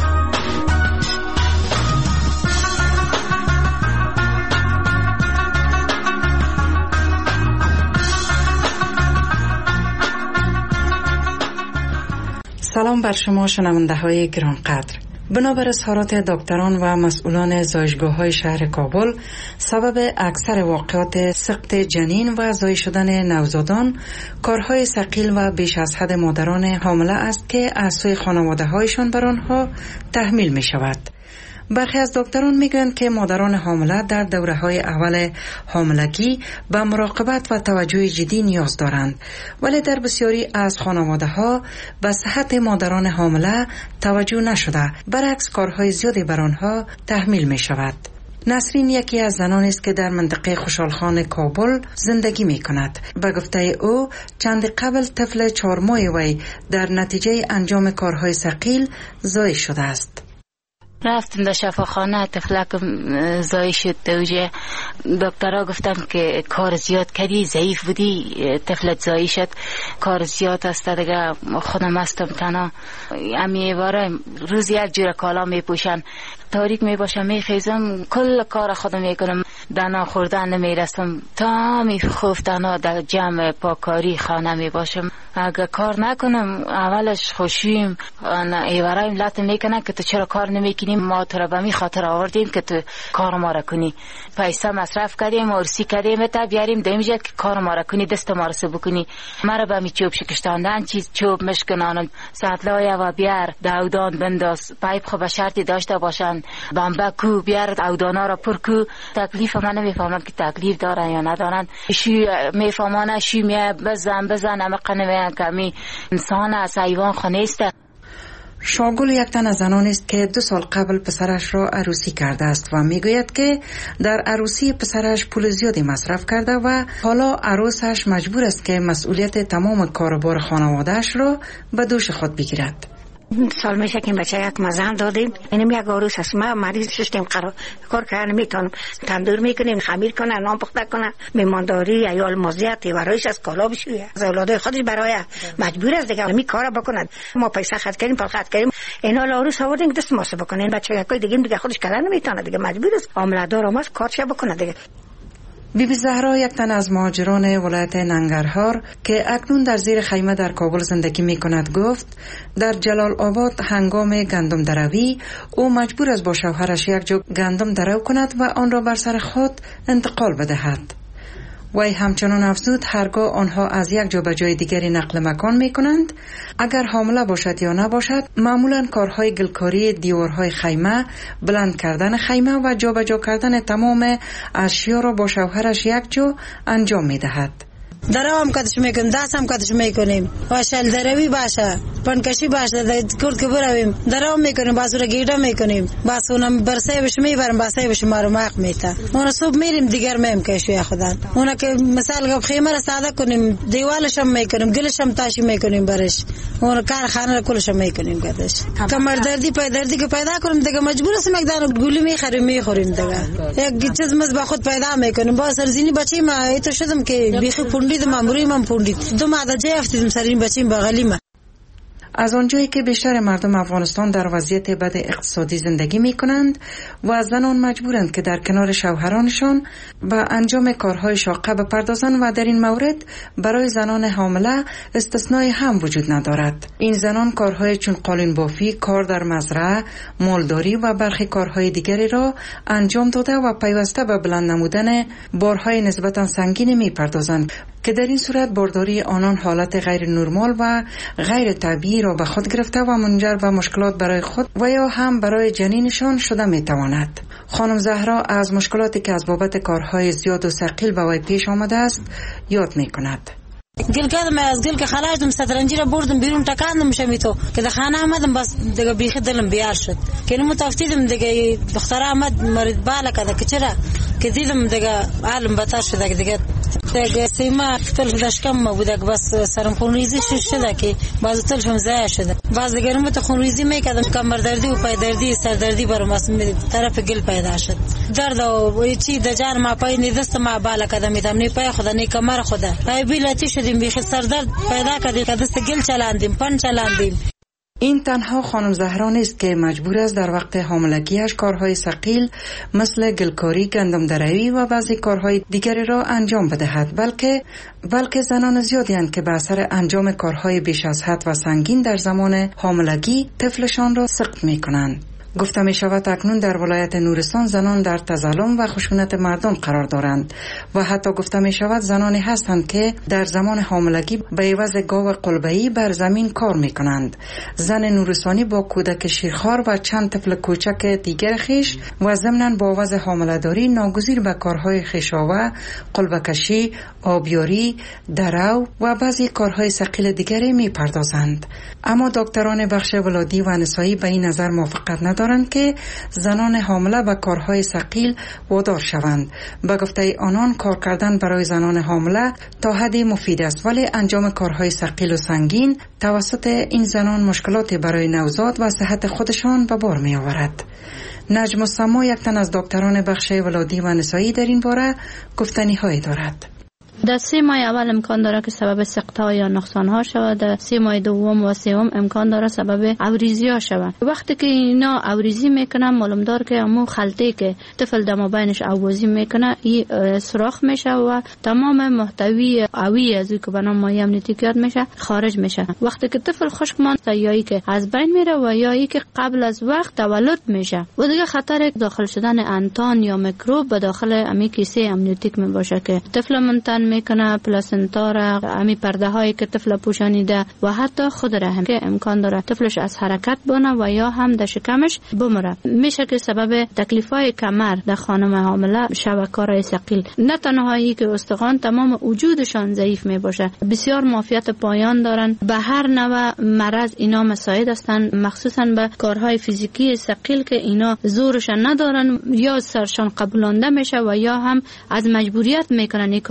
سلام بر شما شنونده های گرانقدر. بنابر اظهارات دکتران و مسئولان زایشگاه‌های شهر کابل، سبب اکثر واقعات سقط جنین و زای شدن نوزادان کارهای ثقیل و بیش از حد مادران حامله است که از سوی خانواده‌هایشان بر آنها تحمیل می شود. برخی از دکتران میگویند که مادران حامله در دوره‌های اول حاملگی به مراقبت و توجه جدی نیاز دارند، ولی در بسیاری از خانواده‌ها به صحت مادران حامله توجه نشده، برعکس کارهای زیادی بر آنها تحمیل می شود. نسرین یکی از زنان است که در منطقه خوشحالخان کابل زندگی می کند. به گفته او چند قبل طفل چهار ماهه وی در نتیجه انجام کارهای ثقیل زایش شده است. رفتم در شفاخانه، طفلکم زای شد. دوجه دکترها گفتم که کار زیاد کردی، ضعیف بودی، طفلت زای شد، کار زیاد است دیگه، خودم هستم تنها. امی باره روز یک جور کالا می پوشن، تاریک می باشم می خیزم، کل کار خودم می کنم، دنا خوردن نمی رسم، تا می خفتن در جمع پاکاری خانه می باشم. اگه کار نکنم اولش خوشیم ایورایم لطم میکنن که تو چرا کار نمیکنیم، ما تو را به می خاطر آوردیم که تو کار ما را کنی، پیسه مصرف کردیم، ارسی کردیم تا بیاریم دیمجد که کار ما را کنی، دست ما را سه بکنی. مرا به می چوب شکشتاندن، چیز چوب مشکنان سطلایه و بیار داودان بنداز، پایپ خو به شرطی داشته باشن، بمبه کو بیار اودانا را پر کو. تکلیف من نمیفهمم که تکلیف دارن یا ندارن، شی میفهمانه شی می بزن بزن اما قنمه کمی انسان از حیوان خانه است. شاگل یک تن از زنان است که دو سال قبل پسرش را عروسی کرده است و میگوید که در عروسی پسرش پول زیادی مصرف کرده و حالا عروسش مجبور است که مسئولیت تمام کاربار خانوادهش را به دوش خود بگیرد. سال میشه که بچه یک مزن دادیم، اینم یک عروس است. ما مریض شدیم قرار کار کردن نمیتونم، تندور میکنیم، خمیر کنه، نان پخته کنه، میمانداری ایال مزیت ورایش از کالا بشویه، از اولادای خودش برای مجبور است دیگه می کارا بکنن. ما پیسه خرج کردیم، پول خرج کردیم، اینا عروس آوردیم دست ماسه بکنه. این بچه یکای دیگه دیگه خودش کردن نمیتونه دیگه، مجبور است عامله دار ماست کارش بکنه دیگه. بی بی زهرا یک تن از مهاجران ولایت ننگرهار که اکنون در زیر خیمه در کابل زندگی می کند گفت در جلال آباد هنگام گندم دروی او مجبور است با شوهرش یک جوک گندم درو کند و آن را بر سر خود انتقال بدهد. وی همچنان افزود هرگاه آنها از یک جا به جای دیگری نقل مکان می کنند، اگر حامله باشد یا نباشد، معمولا کارهای گلکاری دیوارهای خیمه، بلند کردن خیمه و جابجا کردن تمام اشیا را با شوهرش یک جا انجام می دهد. درام کدش میکنیم، دست هم کدش میکنیم، واشل دروی باشه، پنکشی باشه، کرد که برویم درام میکنیم، بازو را گیرده میکنیم، بس اونم برسه بش میبرم، بسه بش مارو ماق میتا، اون صبح میریم دیگر میم کشوی خدا. اون که مثال گپ خیمه را ساده کنیم، دیوالش هم میکنیم، گلش هم تاشی میکنیم برش، اون کارخانه را کلش هم میکنیم کدش. کمر دردی پای دردی که پیدا کنیم دیگه مجبور هستیم یک دانه گولی میخریم میخوریم دیگه. یک چیز مز با خود پیدا میکنیم. با سرزینی بچی ما ایتو شدم که بیخی پوندید ماموری من پوندید دو ماده جای افتیدم سرین بچیم بغلی ما. از آنجایی که بیشتر مردم افغانستان در وضعیت بد اقتصادی زندگی می کنند و زنان مجبورند که در کنار شوهرانشان به انجام کارهای شاقه بپردازند و در این مورد برای زنان حامله استثنای هم وجود ندارد. این زنان کارهای چون قالین بافی، کار در مزرعه، مالداری و برخی کارهای دیگری را انجام داده و پیوسته به بلند نمودن بارهای نسبتا سنگین می پردازند که در این صورت بارداری آنان حالت غیر نرمال و غیر طبیعی را به خود گرفته و منجر به مشکلات برای خود و یا هم برای جنینشان شده می تواند. خانم زهرا از مشکلاتی که از بابت کارهای زیاد و ثقیل به وی پیش آمده است یاد می کند. گل کردم از گل که خلاصم سترنجی را بردم بیرون تکاندم شمیتو که در خانه آمدم بس دیگه بیخی دلم بیار شد که نمو تفتیدم دیگه دختر آمد مرید بالا کده که چرا که دیدم دیگه عالم بتر شده دیگه دیگه سیما تلف دشکم ما بوده بس سرم خونریزی شده که باز تلفم ضایع شده. باز دیگه نمو تو خونریزی میکردم کمر دردی و پای دردی سر دردی برام از طرف گل پیدا شد. درد و چی د جان ما پای نه دست ما بالا کده میدم نه پای خدا نه کمر خدا پای بیلاتی شدیم بیخی سردرد پیدا کردیم که دست گل چلاندیم پن چلاندیم. این تنها خانم زهرا نیست که مجبور است در وقت حاملگیش کارهای ثقیل مثل گلکاری، گندم دروی و بعضی کارهای دیگری را انجام بدهد، بلکه بلکه زنان زیادی اند که به اثر انجام کارهای بیش از حد و سنگین در زمان حاملگی طفلشان را سقط می کنند. گفته می شود اکنون در ولایت نورستان زنان در تظلم و خشونت مردم قرار دارند و حتی گفته می شود زنانی هستند که در زمان حاملگی به عوض گاو قلبه‌ای بر زمین کار می کنند. زن نورستانی با کودک شیرخوار و چند طفل کوچک دیگر خیش و ضمناً با وضع حامله‌داری ناگزیر به کارهای خیشاوه، قلبه‌کشی، آبیاری، درو و بعضی کارهای ثقیل دیگری می پردازند. اما دکتران بخش ولادی و نسایی به این نظر موافقت ندارند که زنان حامله به کارهای ثقیل وادار شوند. به گفته آنان کار کردن برای زنان حامله تا حدی مفید است، ولی انجام کارهای ثقیل و سنگین توسط این زنان مشکلاتی برای نوزاد و صحت خودشان به بار می آورد. نجم السما یک تن از دکتران بخش ولادی و نسایی در این باره گفتنی هایی دارد. در سه ماه اول امکان داره که سبب سقط‌ها یا نقصان‌ها شود، در سه ماه دوم و سوم امکان داره سبب عوریضی‌ها شود. وقتی که اینا عوریضی میکنن معلوم دار که همون خلطه که طفل دم بینش آوازی میکنه این سوراخ میشه و تمام محتوی آوی از که به نام مایع امنیتی یاد میشه خارج میشه. وقتی که طفل خشک مانده یا ای که از بین میره و یا ای که قبل از وقت تولد میشه و دیگه خطر داخل شدن انتان یا میکروب به داخل امی کیسه امنیتیک میباشه که طفل منتن میکنه، پلاسنتا را، امی پرده هایی که طفل پوشانیده و حتی خود رحم که امکان داره طفلش از حرکت بونه و یا هم در شکمش بمره. میشه که سبب تکلیف های کمر در خانم حامله شود کارهای ثقیل. نه تنهایی که استخوان تمام وجودشان ضعیف میباشه، بسیار معافیت پایان دارن، به هر نوع مرض اینا مساعد هستن، مخصوصا به کارهای فیزیکی ثقیل که اینا زورش ندارن یا سرشان قبولانده میشه و یا هم از مجبوریت میکنن این کارها را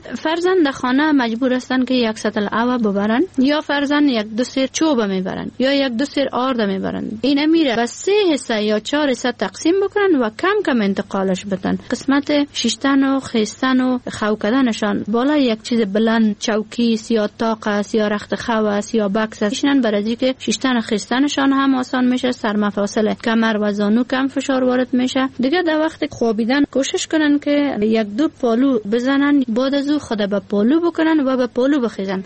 فرزند خانه مجبور هستن که یک سطل آب ببرن یا فرزند یک دو سیر چوب میبرن یا یک دو سیر آرد میبرن. این میره بس سه حصه یا چهار حصه تقسیم بکنن و کم کم انتقالش بدن. قسمت شیشتن و خیستن و خو کردنشان بالا یک چیز بلند، چوکی یا تاق است یا رخت خو است یا بکس است، میشنن برای که شیشتن و خیستنشان هم آسان میشه، سر مفاصل کمر و زانو کم فشار وارد میشه. دیگه در وقت خوابیدن کوشش کنن که یک دو پالو بزنن، بعد از او خود به پالو بکنن و به پالو بخیزن.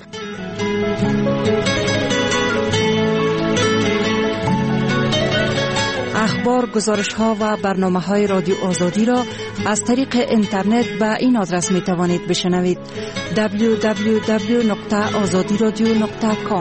اخبار، گزارش ها و برنامه های رادیو آزادی را از طریق اینترنت به این آدرس می توانید بشنوید: دبلیو دبلیو دبلیو نقطه آزادی رادیو نقطه کام.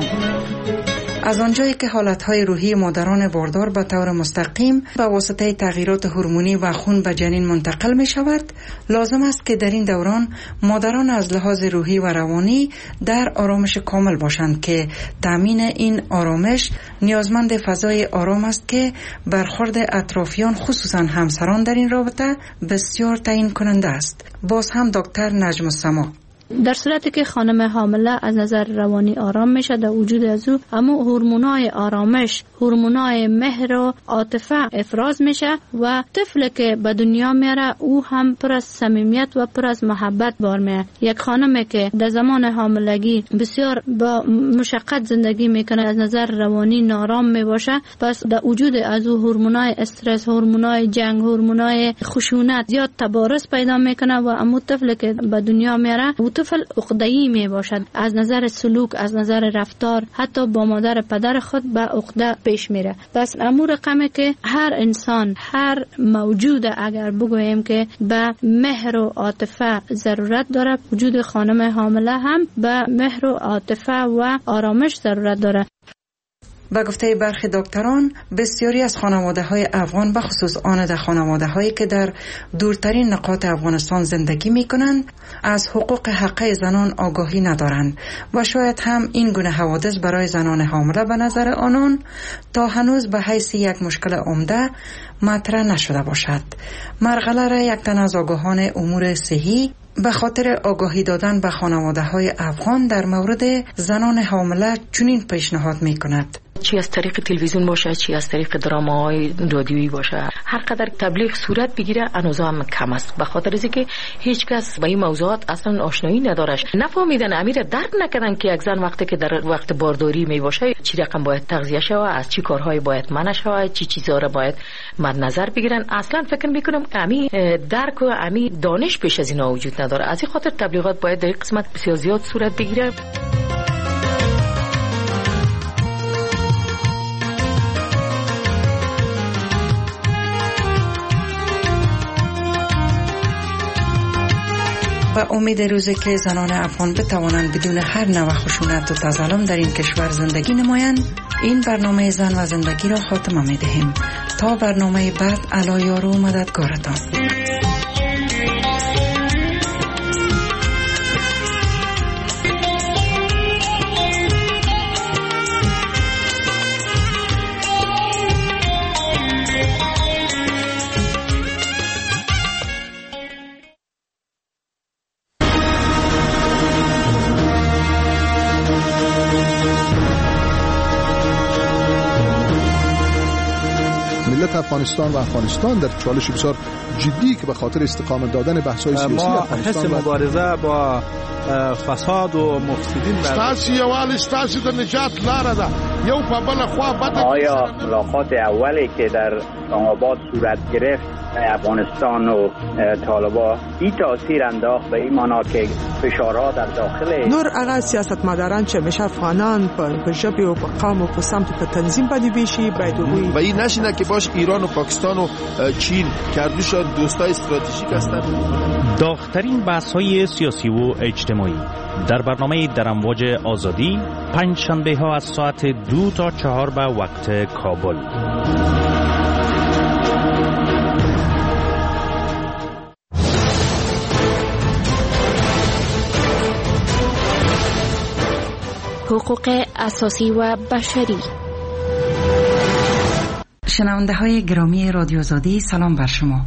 از آنجایی که حالتهای روحی مادران باردار به طور مستقیم به واسطه تغییرات هورمونی و خون به جنین منتقل می شود، لازم است که در این دوران مادران از لحاظ روحی و روانی در آرامش کامل باشند که تامین این آرامش نیازمند فضای آرام است که برخورد اطرافیان خصوصا همسران در این رابطه بسیار تعیین کننده است. باز هم دکتر نجم السما: در صورتی که خانم حامله از نظر روانی آرام میشه، در وجود از او اما هورمونای آرامش، هورمونای مهر و عاطفه افراز میشه و طفل که به دنیا میاره او هم پر از صمیمیت و پر از محبت بار میاد. یک خانمی که در زمان حاملگی بسیار با مشقت زندگی میکنه، از نظر روانی نارام میباشه، پس در وجود از او هورمونای استرس، هورمونای جنگ، هورمونای خشونت زیاد تبارز پیدا میکنه و اما طفل که به دنیا میاره طفل عقده‌ای می باشد، از نظر سلوک، از نظر رفتار، حتی با مادر پدر خود به عقده پیش میره. پس امور رقمه که هر انسان، هر موجود اگر بگوییم که به مهر و عاطفه ضرورت داره، وجود خانم حامله هم به مهر و عاطفه و آرامش ضرورت داره. به گفته برخی دکتران، بسیاری از خانواده‌های افغان، به خصوص آن در خانواده‌هایی که در دورترین نقاط افغانستان زندگی می‌کنند، از حقوق حقه زنان آگاهی ندارند و شاید هم این گونه حوادث برای زنان حامله به نظر آنان تا هنوز به حیث یک مشکل عمده مطرح نشده باشد. مرغله را یک تن از آگاهان امور صحی به خاطر آگاهی دادن به خانواده‌های افغان در مورد زنان حامله چنین پیشنهاد می‌کند: چی از طریق تلویزیون باشه، چی از طریق دراماهای رادیویی باشه، هر قدر تبلیغ صورت بگیره انوزا هم کم است، به خاطر از اینکه هیچ کس با این موضوعات اصلا آشنایی ندارش، نفهمیدن، امیر درک نکردن که یک زن وقتی که در وقت بارداری می باشه چی رقم باید تغذیه شود، از چی کارهای باید منع شود، چی چیزا را باید مد نظر بگیرن. اصلا فکر میکنم امی درک و امی دانش پیش از اینا وجود نداره. از این خاطر تبلیغات باید در این قسمت بسیار زیاد صورت بگیره. و امید روزی که زنان افغان بتوانند بدون هر نوع خشونت و تظلم در این کشور زندگی نمایند، این برنامه زن و زندگی را خاتمه می دهیم. تا برنامه بعد، علی یار و مددگارتان. افغانستان و افغانستان در چالش بسیار جدی که به خاطر استقامت دادن بحث‌های سیاسی افغانستان ما مبارزه با فساد و مفسدین ستاسو یوال ستاسو د نجات لاره ده. یو په بل خوا بده. آیا ملاقات اولی که در آباد صورت گرفت افغانستان و طالبان این تاثیر انداخت به این معنا که فشارها در داخل نور هغه سیاستمداران چې همیشه افغانان په ژبې او په قوم او په سمت په تنظیم باندې بیشي باید وي و این نشینه که باش ایران و پاکستان و چین کردوشان دوستای استراتژیک هستند. داغ‌ترین بحث‌های سیاسی و اجتماعی در برنامه در امواج آزادی پنج شنبه ها از ساعت دو تا چهار به وقت کابل. حقوق اساسی و بشری. شنونده های گرامی رادیو آزادی، سلام بر شما.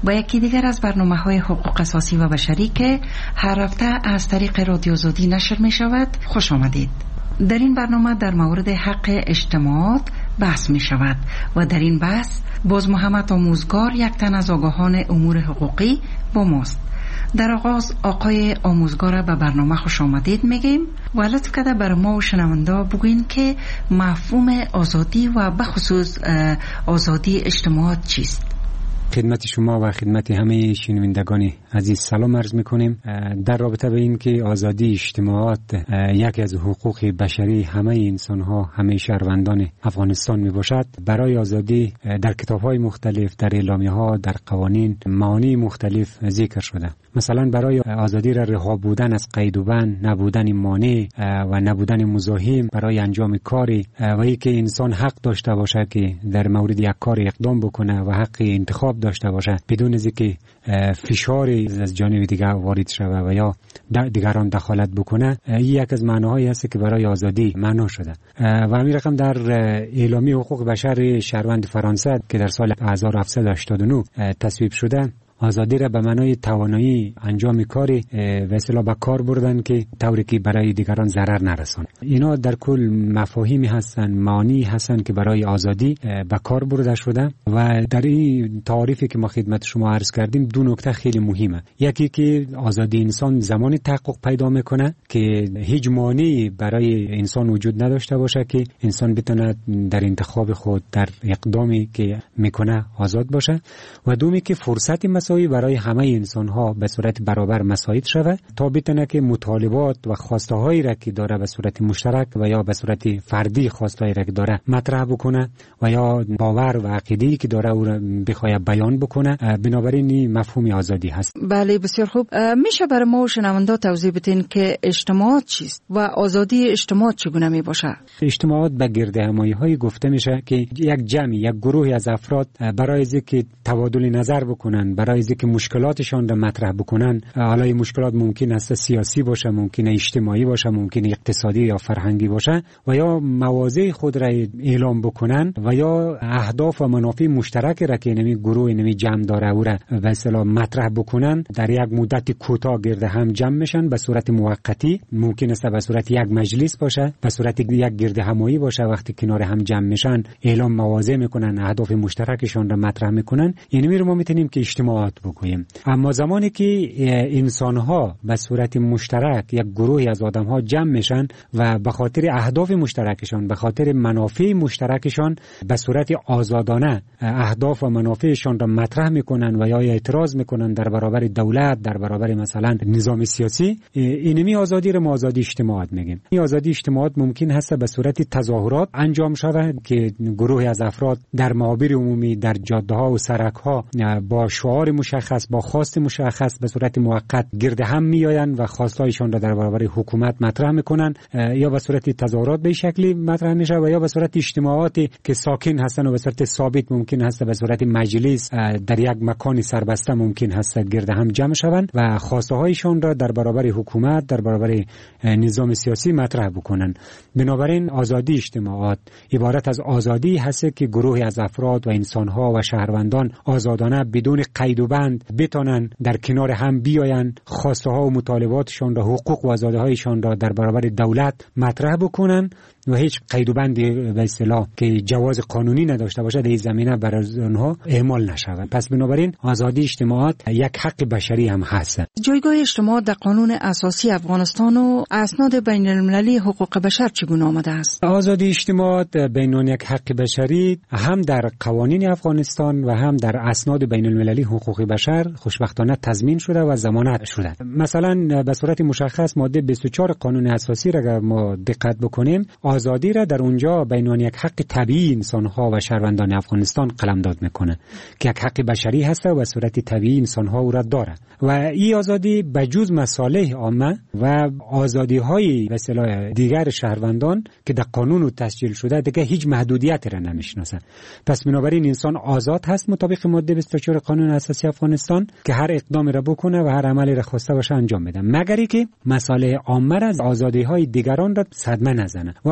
با یکی دیگر از برنامه‌های حقوق اساسی و بشری که هر هفته از طریق رادیو آزادی نشر می شود خوش آمدید. در این برنامه در مورد حق اجتماعات بحث می شود و در این بحث باز محمد آموزگار یک تن از آگاهان امور حقوقی با ماست. در آغاز آقای آموزگار به برنامه خوش آمدید میگیم و لطف کرده بر ما و شنونده بگوین که مفهوم آزادی و بخصوص آزادی اجتماعات چیست؟ خدمت شما و خدمت همه شنوندگان عزیز سلام عرض میکنیم. در رابطه به این که آزادی اجتماعات یکی از حقوق بشری همه انسان ها، همه شهروندان افغانستان می باشد، برای آزادی در کتاب های مختلف، در اعلامیه ها، در قوانین معانی مختلف ذکر شده. مثلا برای آزادی را رها بودن از قید و بند، نبودن مانع و نبودن مزاحم برای انجام کاری و اینکه انسان حق داشته باشه که در مورد یک کار اقدام بکنه و حق انتخاب داشته باشه بدون از اینکه فشار از جانب دیگر وارد شود و یا دیگران دخالت بکنه. این یک از معناهایی است که برای آزادی معنا شده و همین رقم در اعلامیه حقوق بشر شهروند فرانسه که در سال هزار و هفتصد و هشتاد و نه تصویب شده، آزادی را به معنای توانایی انجام کاری و اصطلاح به کار بردن که طوری که برای دیگران ضرر نرسونه. اینا در کل مفاهیمی هستن، معانی هستن که برای آزادی به کار برده شده و در این تعریفی که ما خدمت شما عرض کردیم دو نکته خیلی مهمه. یکی که آزادی انسان زمانی تحقق پیدا میکنه که هیچ مانعی برای انسان وجود نداشته باشه که انسان بتونه در انتخاب خود، در اقدامی که میکنه آزاد باشه، و دومی که فرصت برای همه انسان ها به صورت برابر مساعد شود تا بتونه که مطالبات و خواسته هایی را که داره به صورت مشترک و یا به صورت فردی خواسته هایی را که داره مطرح بکنه و یا باور و عقیده‌ای که داره او را بخواد بیان بکنه. بنابراین این مفهوم آزادی هست. بله، بسیار خوب. میشه برای ما و شنوندا توضیح بدین که اجتماعات چیست و آزادی اجتماعات چگونه می باشه؟ اجتماعات به گردهمایی های گفته میشه که یک جمعی، یک گروهی از افراد برای اینکه تبادل نظر بکنن، برای که مشکلاتشان را مطرح بکنن، حالا این مشکلات ممکن است سیاسی باشه، ممکن است اجتماعی باشه، ممکن است اقتصادی یا فرهنگی باشه، و یا مواضع خود را اعلام بکنن و یا اهداف و منافع مشترک را که نمی گروه نمی جمع داره او را به اصطلاح مطرح بکنن، در یک مدت کوتاه گرد هم جمع میشن به صورت موقتی. ممکن است به صورت یک مجلس باشه، به صورت یک گرد همایی باشه. وقتی کنار هم جمع میشن اعلام مواضع میکنن، اهداف مشترکشان را مطرح میکنن. یعنی ما میتونیم که اجتماعات بگوییم. اما زمانی که انسان‌ها به صورت مشترک، یک گروهی از آدم‌ها جمع میشن و به خاطر اهداف مشترکشان، به خاطر منافع مشترکشان به صورت آزادانه اهداف و منافعشان را مطرح میکنن و یا اعتراض میکنن در برابر دولت، در برابر مثلا نظام سیاسی، اینمی آزادی را ما آزادی اجتماعات میگیم. این آزادی اجتماعات ممکن هست به صورت تظاهرات انجام شود که گروهی از افراد در معابر عمومی، در جاده‌ها و سرک‌ها با شعار مشخص، با خواست مشخص به صورت موقت گرد هم میآیند و خواستایشان را در برابر حکومت مطرح میکنن، یا به صورت تظاهرات به شکلی مطرح میشه و یا به صورت اجتماعاتی که ساکن هستن و به صورت ثابت ممکن هست به صورت مجلس در یک مکان سربسته ممکن هست گرد هم جمع شوند و خواسته هایشان را در برابر حکومت، در برابر نظام سیاسی مطرح بکنن. بنابراین آزادی اجتماعات عبارت از آزادی هست که گروهی از افراد و انسان‌ها و شهروندان آزادانه بدون قید و بند بتونن در کنار هم بیاین، خواسته ها و مطالباتشان را، حقوق و آزادی هایشان را در برابر دولت مطرح بکنن و هیچ قید و بندی به اصطلاح که جواز قانونی نداشته باشه در این زمینه برای آنها اعمال نشود. پس بنابراین آزادی اجتماعات یک حق بشری هم هست. جایگاه اجتماعات در قانون اساسی افغانستان و اسناد بین المللی حقوق بشر چگونه آمده است؟ آزادی اجتماعات بین یک حق بشری هم در قوانین افغانستان و هم در اسناد بین المللی حقوق بشر خوشبختانه تضمین شده و ضمانت شده. مثلا به صورت مشخص ماده بیست و چهار قانون اساسی را ما دقت بکنیم، آزادی را در اونجا بین یک حق طبیعی انسان‌ها و شهروندان افغانستان قلمداد میکنه که یک حق بشری هست و به صورت طبیعی انسان‌ها او را داره و این آزادی به جز مصالح عامه و آزادی‌های به اصطلاح دیگر شهروندان که در قانون تسجیل شده دیگه هیچ محدودیتی را نمیشناسه. پس بنابراین انسان آزاد هست مطابق ماده بیست و چهار قانون اساسی افغانستان که هر اقدامی را بکنه و هر عملی را خواسته باشه انجام بده، مگر اینکه مصالح عامه را از آزادی‌های دیگران را صدمه نزنه. و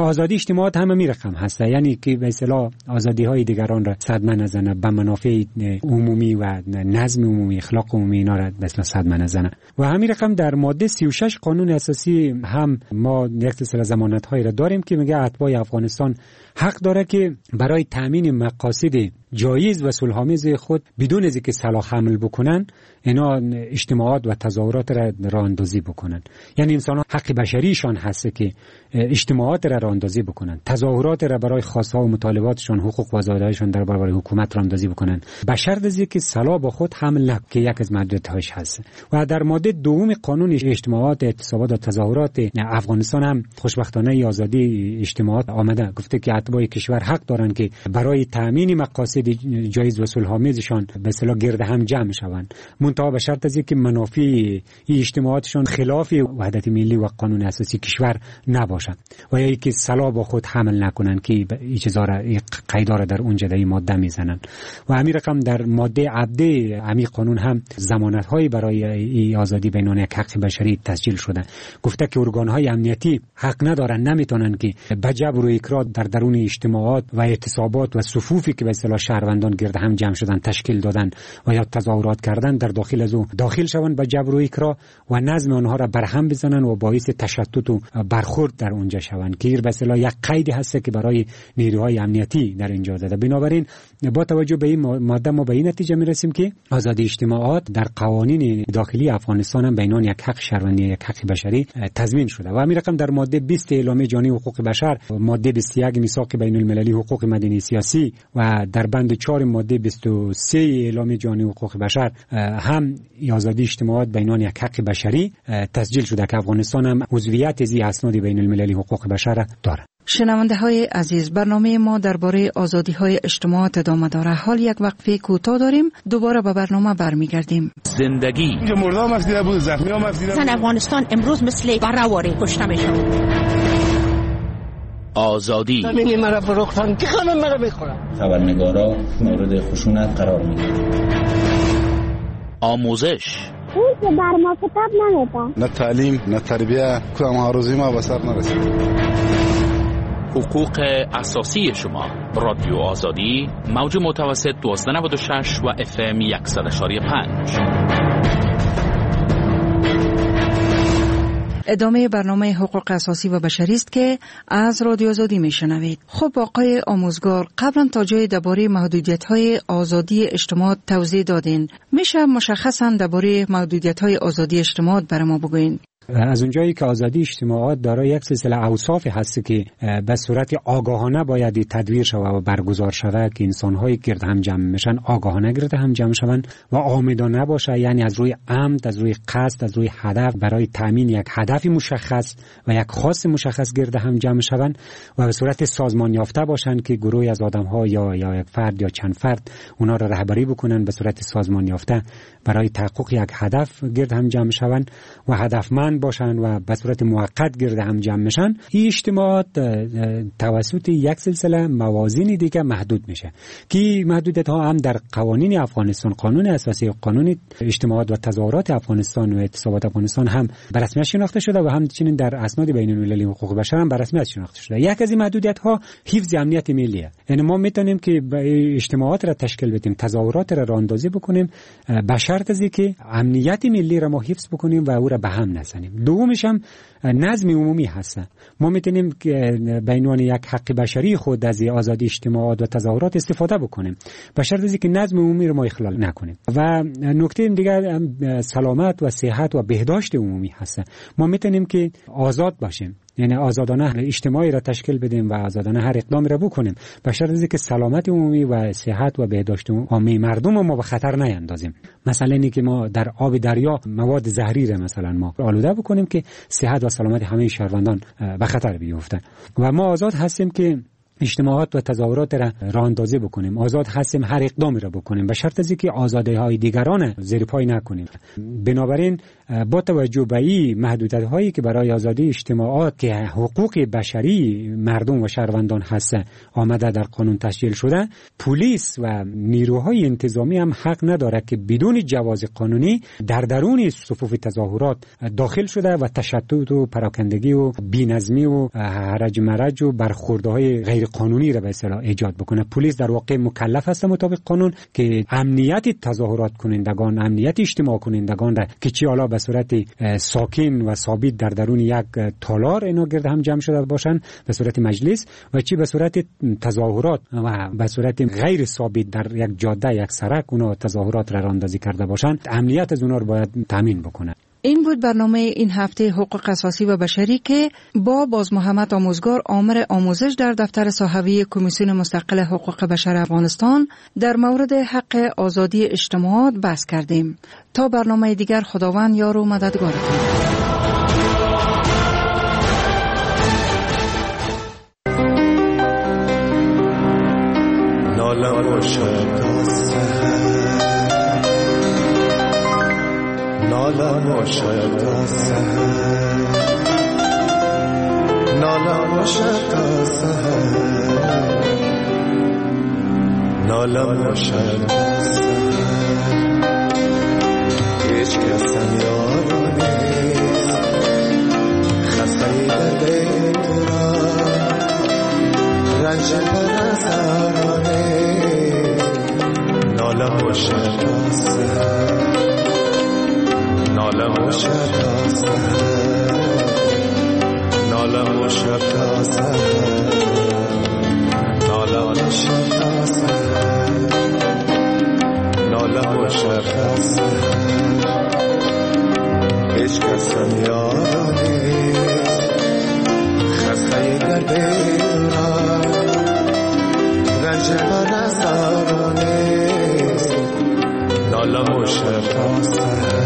آزادی اجتماعات هم می رقم هست، یعنی که به اصطلاح آزادی های دیگران را صدمه نزنه، به منافع عمومی و نظم عمومی، اخلاق عمومی اینا را به اصطلاح صدمه نزنه. و همین رقم در ماده سی و شش قانون اساسی هم ما یک سلسله ضمانت هایی را داریم که میگه اتباع افغانستان حق داره که برای تامین مقاصد جایز و صلح‌آمیز خود بدون از اینکه سلاح حمل بکنن اینا اجتماعات و تظاهرات را راه اندازی بکنن. یعنی انسان حق بشریشان هست که اجتماعات را راه اندازی بکنن، تظاهرات را برای خواست‌ها و مطالباتشان، حقوق و آزادی‌هاشون در برابر حکومت راه اندازی بکنن، به شرط از اینکه سلاح با خود حمل نکنند که یک از محدودیت‌هاش هست. و در ماده دوم قانون اجتماعات، اعتصابات و تظاهرات افغانستان هم خوشبختانه آزادی اجتماعات آمده گفته که اتباع کشور حق دارند که برای تامین مقاصد جایز و صلح‌آمیزشان به اصطلاح گرد هم جمع شوند، منتها به شرط از اینکه منافع این اجتماعاتشان خلاف وحدت ملی و قانون اساسی کشور نباشد و یا اینکه سلاح با خود حمل نکنند که این چیزا را قیدا را در اونجا در این ماده میزنند. و همین رقم در ماده عبده همین قانون هم ضمانت‌هایی برای این آزادی بینان یک حق بشری تسجیل شده. گفته که ارگان‌های امنیتی حق ندارن، نمیتونن که به جبر و اکراه در درون اجتماعات و اعتصابات و صفوفی که به اصطلاح شهروندان گرد هم جمع شدن تشکیل دادن و یا تظاهرات کردن در داخل از او داخل شوند به جبر و اکراه و نظم آنها را برهم بزنن و باعث تشتت و برخورد در اونجا شوند که به اصطلاح یک قیدی هست که برای نیروهای امنیتی در اینجا داده. بنابراین با توجه به این ماده ما به این نتیجه میرسیم که آزادی اجتماعات در قوانین داخلی افغانستان هم بینان یک حق شهروندی یک حق بشری تضمین شده. و همین رقم در ماده بیست اعلامیه جهانی حقوق بشر، ماده بیست و یک میثاق بین المللی حقوق مدنی سیاسی و در بند چهار ماده بیست و سه اعلامیه جهانی حقوق بشر هم آزادی اجتماعات بینان یک حق بشری تسجیل شده که افغانستان هم عضویت از اسناد بین المللی حقوق بشر دارد. شنونده های عزیز، برنامه ما درباره آزادی های اجتماعات ادامه داره. حال یک وقفه کوتاه داریم، دوباره به برنامه برمیگردیم. زندگی اینجا مردم افزیده بود، زخمی هم افزیده بود. زن افغانستان امروز مثل برهواره کشته میشن. آزادی زمینی مرا فروختن که خانم مرا بخورن. خبرنگارا مورد خشونت قرار میگیرن. آموزش اون که بر ما کتاب نمیده، نه تعلیم نه تربیه، کدام آرزوی ما به سر نرسید. حقوق اساسی شما. رادیو آزادی، موج متوسط دوازده نود و شش و اف ام صد و پنج. ادامه برنامه حقوق اساسی و بشری است که از رادیو آزادی میشنوید. خب آقای آموزگار، قبلا تا جای درباره محدودیت‌های آزادی اجتماع توضیح دادین. میشه مشخصاً درباره محدودیت‌های آزادی اجتماع برای ما بگوین؟ از اونجایی که آزادی اجتماعات دارای یک سلسله اوصاف هست که به صورت آگاهانه باید تدویر شود و برگزار شود که انسان‌های گرد هم جمع میشن آگاهانه گرد هم جمع شوند و عامدانه باشه، یعنی از روی عمد، از روی قصد، از روی هدف برای تامین یک هدف مشخص و یک خاص مشخص گرد هم جمع شوند و به صورت سازمان یافته باشند که گروهی از آدم‌ها یا یا یک فرد یا چند فرد اونا را رهبری بکنن به صورت سازمان یافته برای تحقق یک هدف گرد هم جمع شوند و هدفمند باشن و به صورت موقت گرد هم جمع میشن. این اجتماعات توسط یک سلسله موازین دیگه محدود میشه که محدودیت ها هم در قوانین افغانستان، قانون اساسی، قانون اجتماعات و تظاهرات افغانستان و اعتصابات افغانستان هم به رسمیت شناخته شده و همچنین در اسناد بین المللی حقوق بشر هم به رسمیت شناخته شده. یک از این محدودیت ها حفظ امنیت ملیه، یعنی ما میتونیم که اجتماعات را تشکیل بدیم، تظاهرات را راهاندازی بکنیم به شرط از اینکه امنیت ملی را ما حفظ بکنیم و او را به هم نزنیم. دومش هم نظم عمومی هست. ما میتونیم به عنوان یک حق بشری خود از آزادی اجتماعات و تظاهرات استفاده بکنیم به شرط از اینکه نظم عمومی رو ما اخلال نکنیم. و نکته دیگر سلامت و صحت و بهداشت عمومی هست. ما میتونیم که آزاد باشیم، یعنی آزادانه اجتماعی را تشکیل بدیم و آزادانه هر اقدامی را بکنیم به شرط از اینکه سلامت عمومی و صحت و بهداشت عمومی مردم ما به خطر نیندازیم. مثلا اینکه ما در آب دریا مواد زهری را مثلا ما آلوده بکنیم که صحت و سلامت همه شهروندان به خطر بیفته. و ما آزاد هستیم که اجتماعات و تظاهرات را راه اندازی بکنیم، آزاد هستیم هر اقدامی را بکنیم به شرط از اینکه آزادی‌های دیگران زیر پای نکنیم. بنابراین با توجه به این محدودیت‌هایی که برای آزادی اجتماعات که حقوق بشری مردم و شهروندان هست آمده در قانون تسجیل شده، پلیس و نیروهای انتظامی هم حق نداره که بدون جواز قانونی در درون صفوف تظاهرات داخل شده و تشتت و پراکندگی و بی‌نظمی و هرج مرج و برخوردهای غیر قانونی را به اصطلاح ایجاد بکنه. پلیس در واقع مکلف است مطابق قانون که امنیت تظاهرات کنندگان، امنیت اجتماع کنندگان را که چی حالا به صورت ساکن و ثابت در درون یک تالار اینا گرد هم جمع شده باشن به صورت مجلس و چی به صورت تظاهرات و به صورت غیر ثابت در یک جاده یک سرک اونا تظاهرات را راندازی کرده باشن، امنیت از اونا رو باید تامین بکنه. این بود برنامه این هفته حقوق اساسی و بشری که با باز محمد آموزگار آمر آموزش در دفتر صاحبی کمیسیون مستقل حقوق بشر افغانستان در مورد حق آزادی اجتماعات بحث کردیم. تا برنامه دیگر خداوند یار و مددگارتون. نالم و نالم و شاید تا سهر، نالم و شاید تا سهر، نالم و شاید تا سهر، هیچ کسم یارو نیست خسته در دل تو را، رنج پرستارانه، نالم و شاید تا سهر، نالم و شب تا سحر، نالم و شب تا سحر، نالم و شب تا سحر، نالم و شب تا سحر، هیچ کسم یارو نیست خسته در دل را، رنج پرستارانه، نالم و شب تا سحر.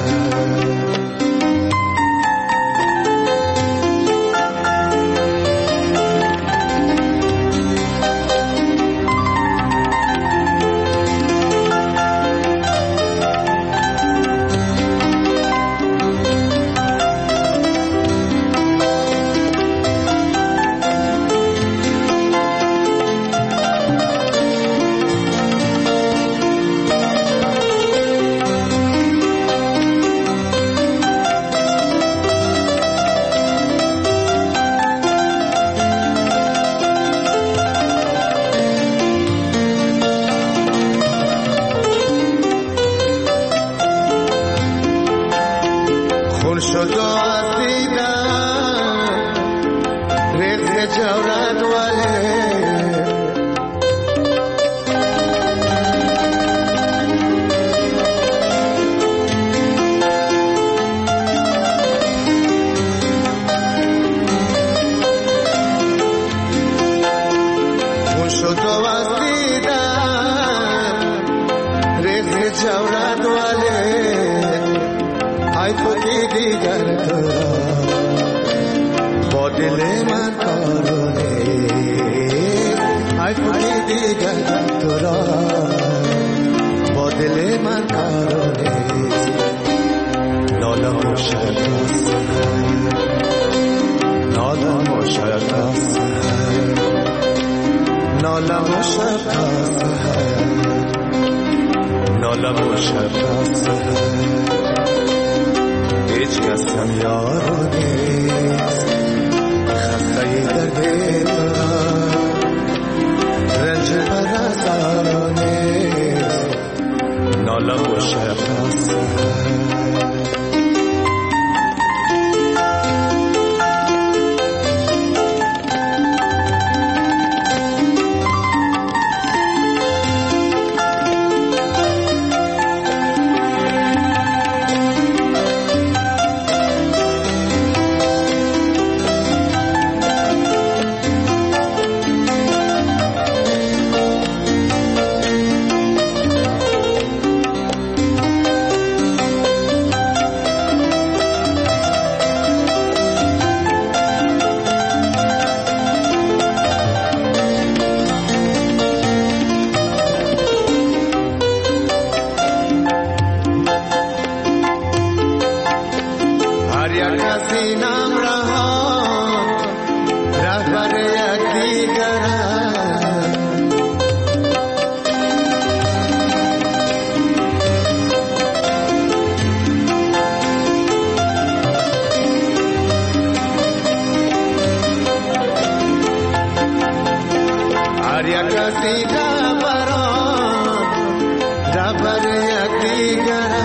رهبران رهبر یکدیگر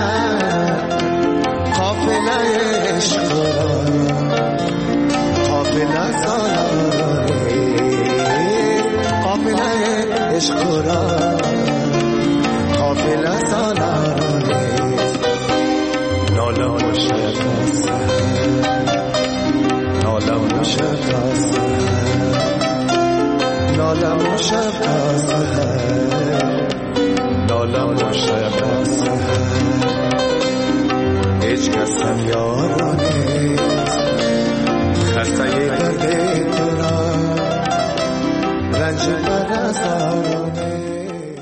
قافله عشق را قافله سالاره قافله عشق را قافله سالاره ناله و شکست ناله و شکست ناله و شکست ناله و شکست هیچ کس هم یارو نیست خسته درد تو را رنج برزا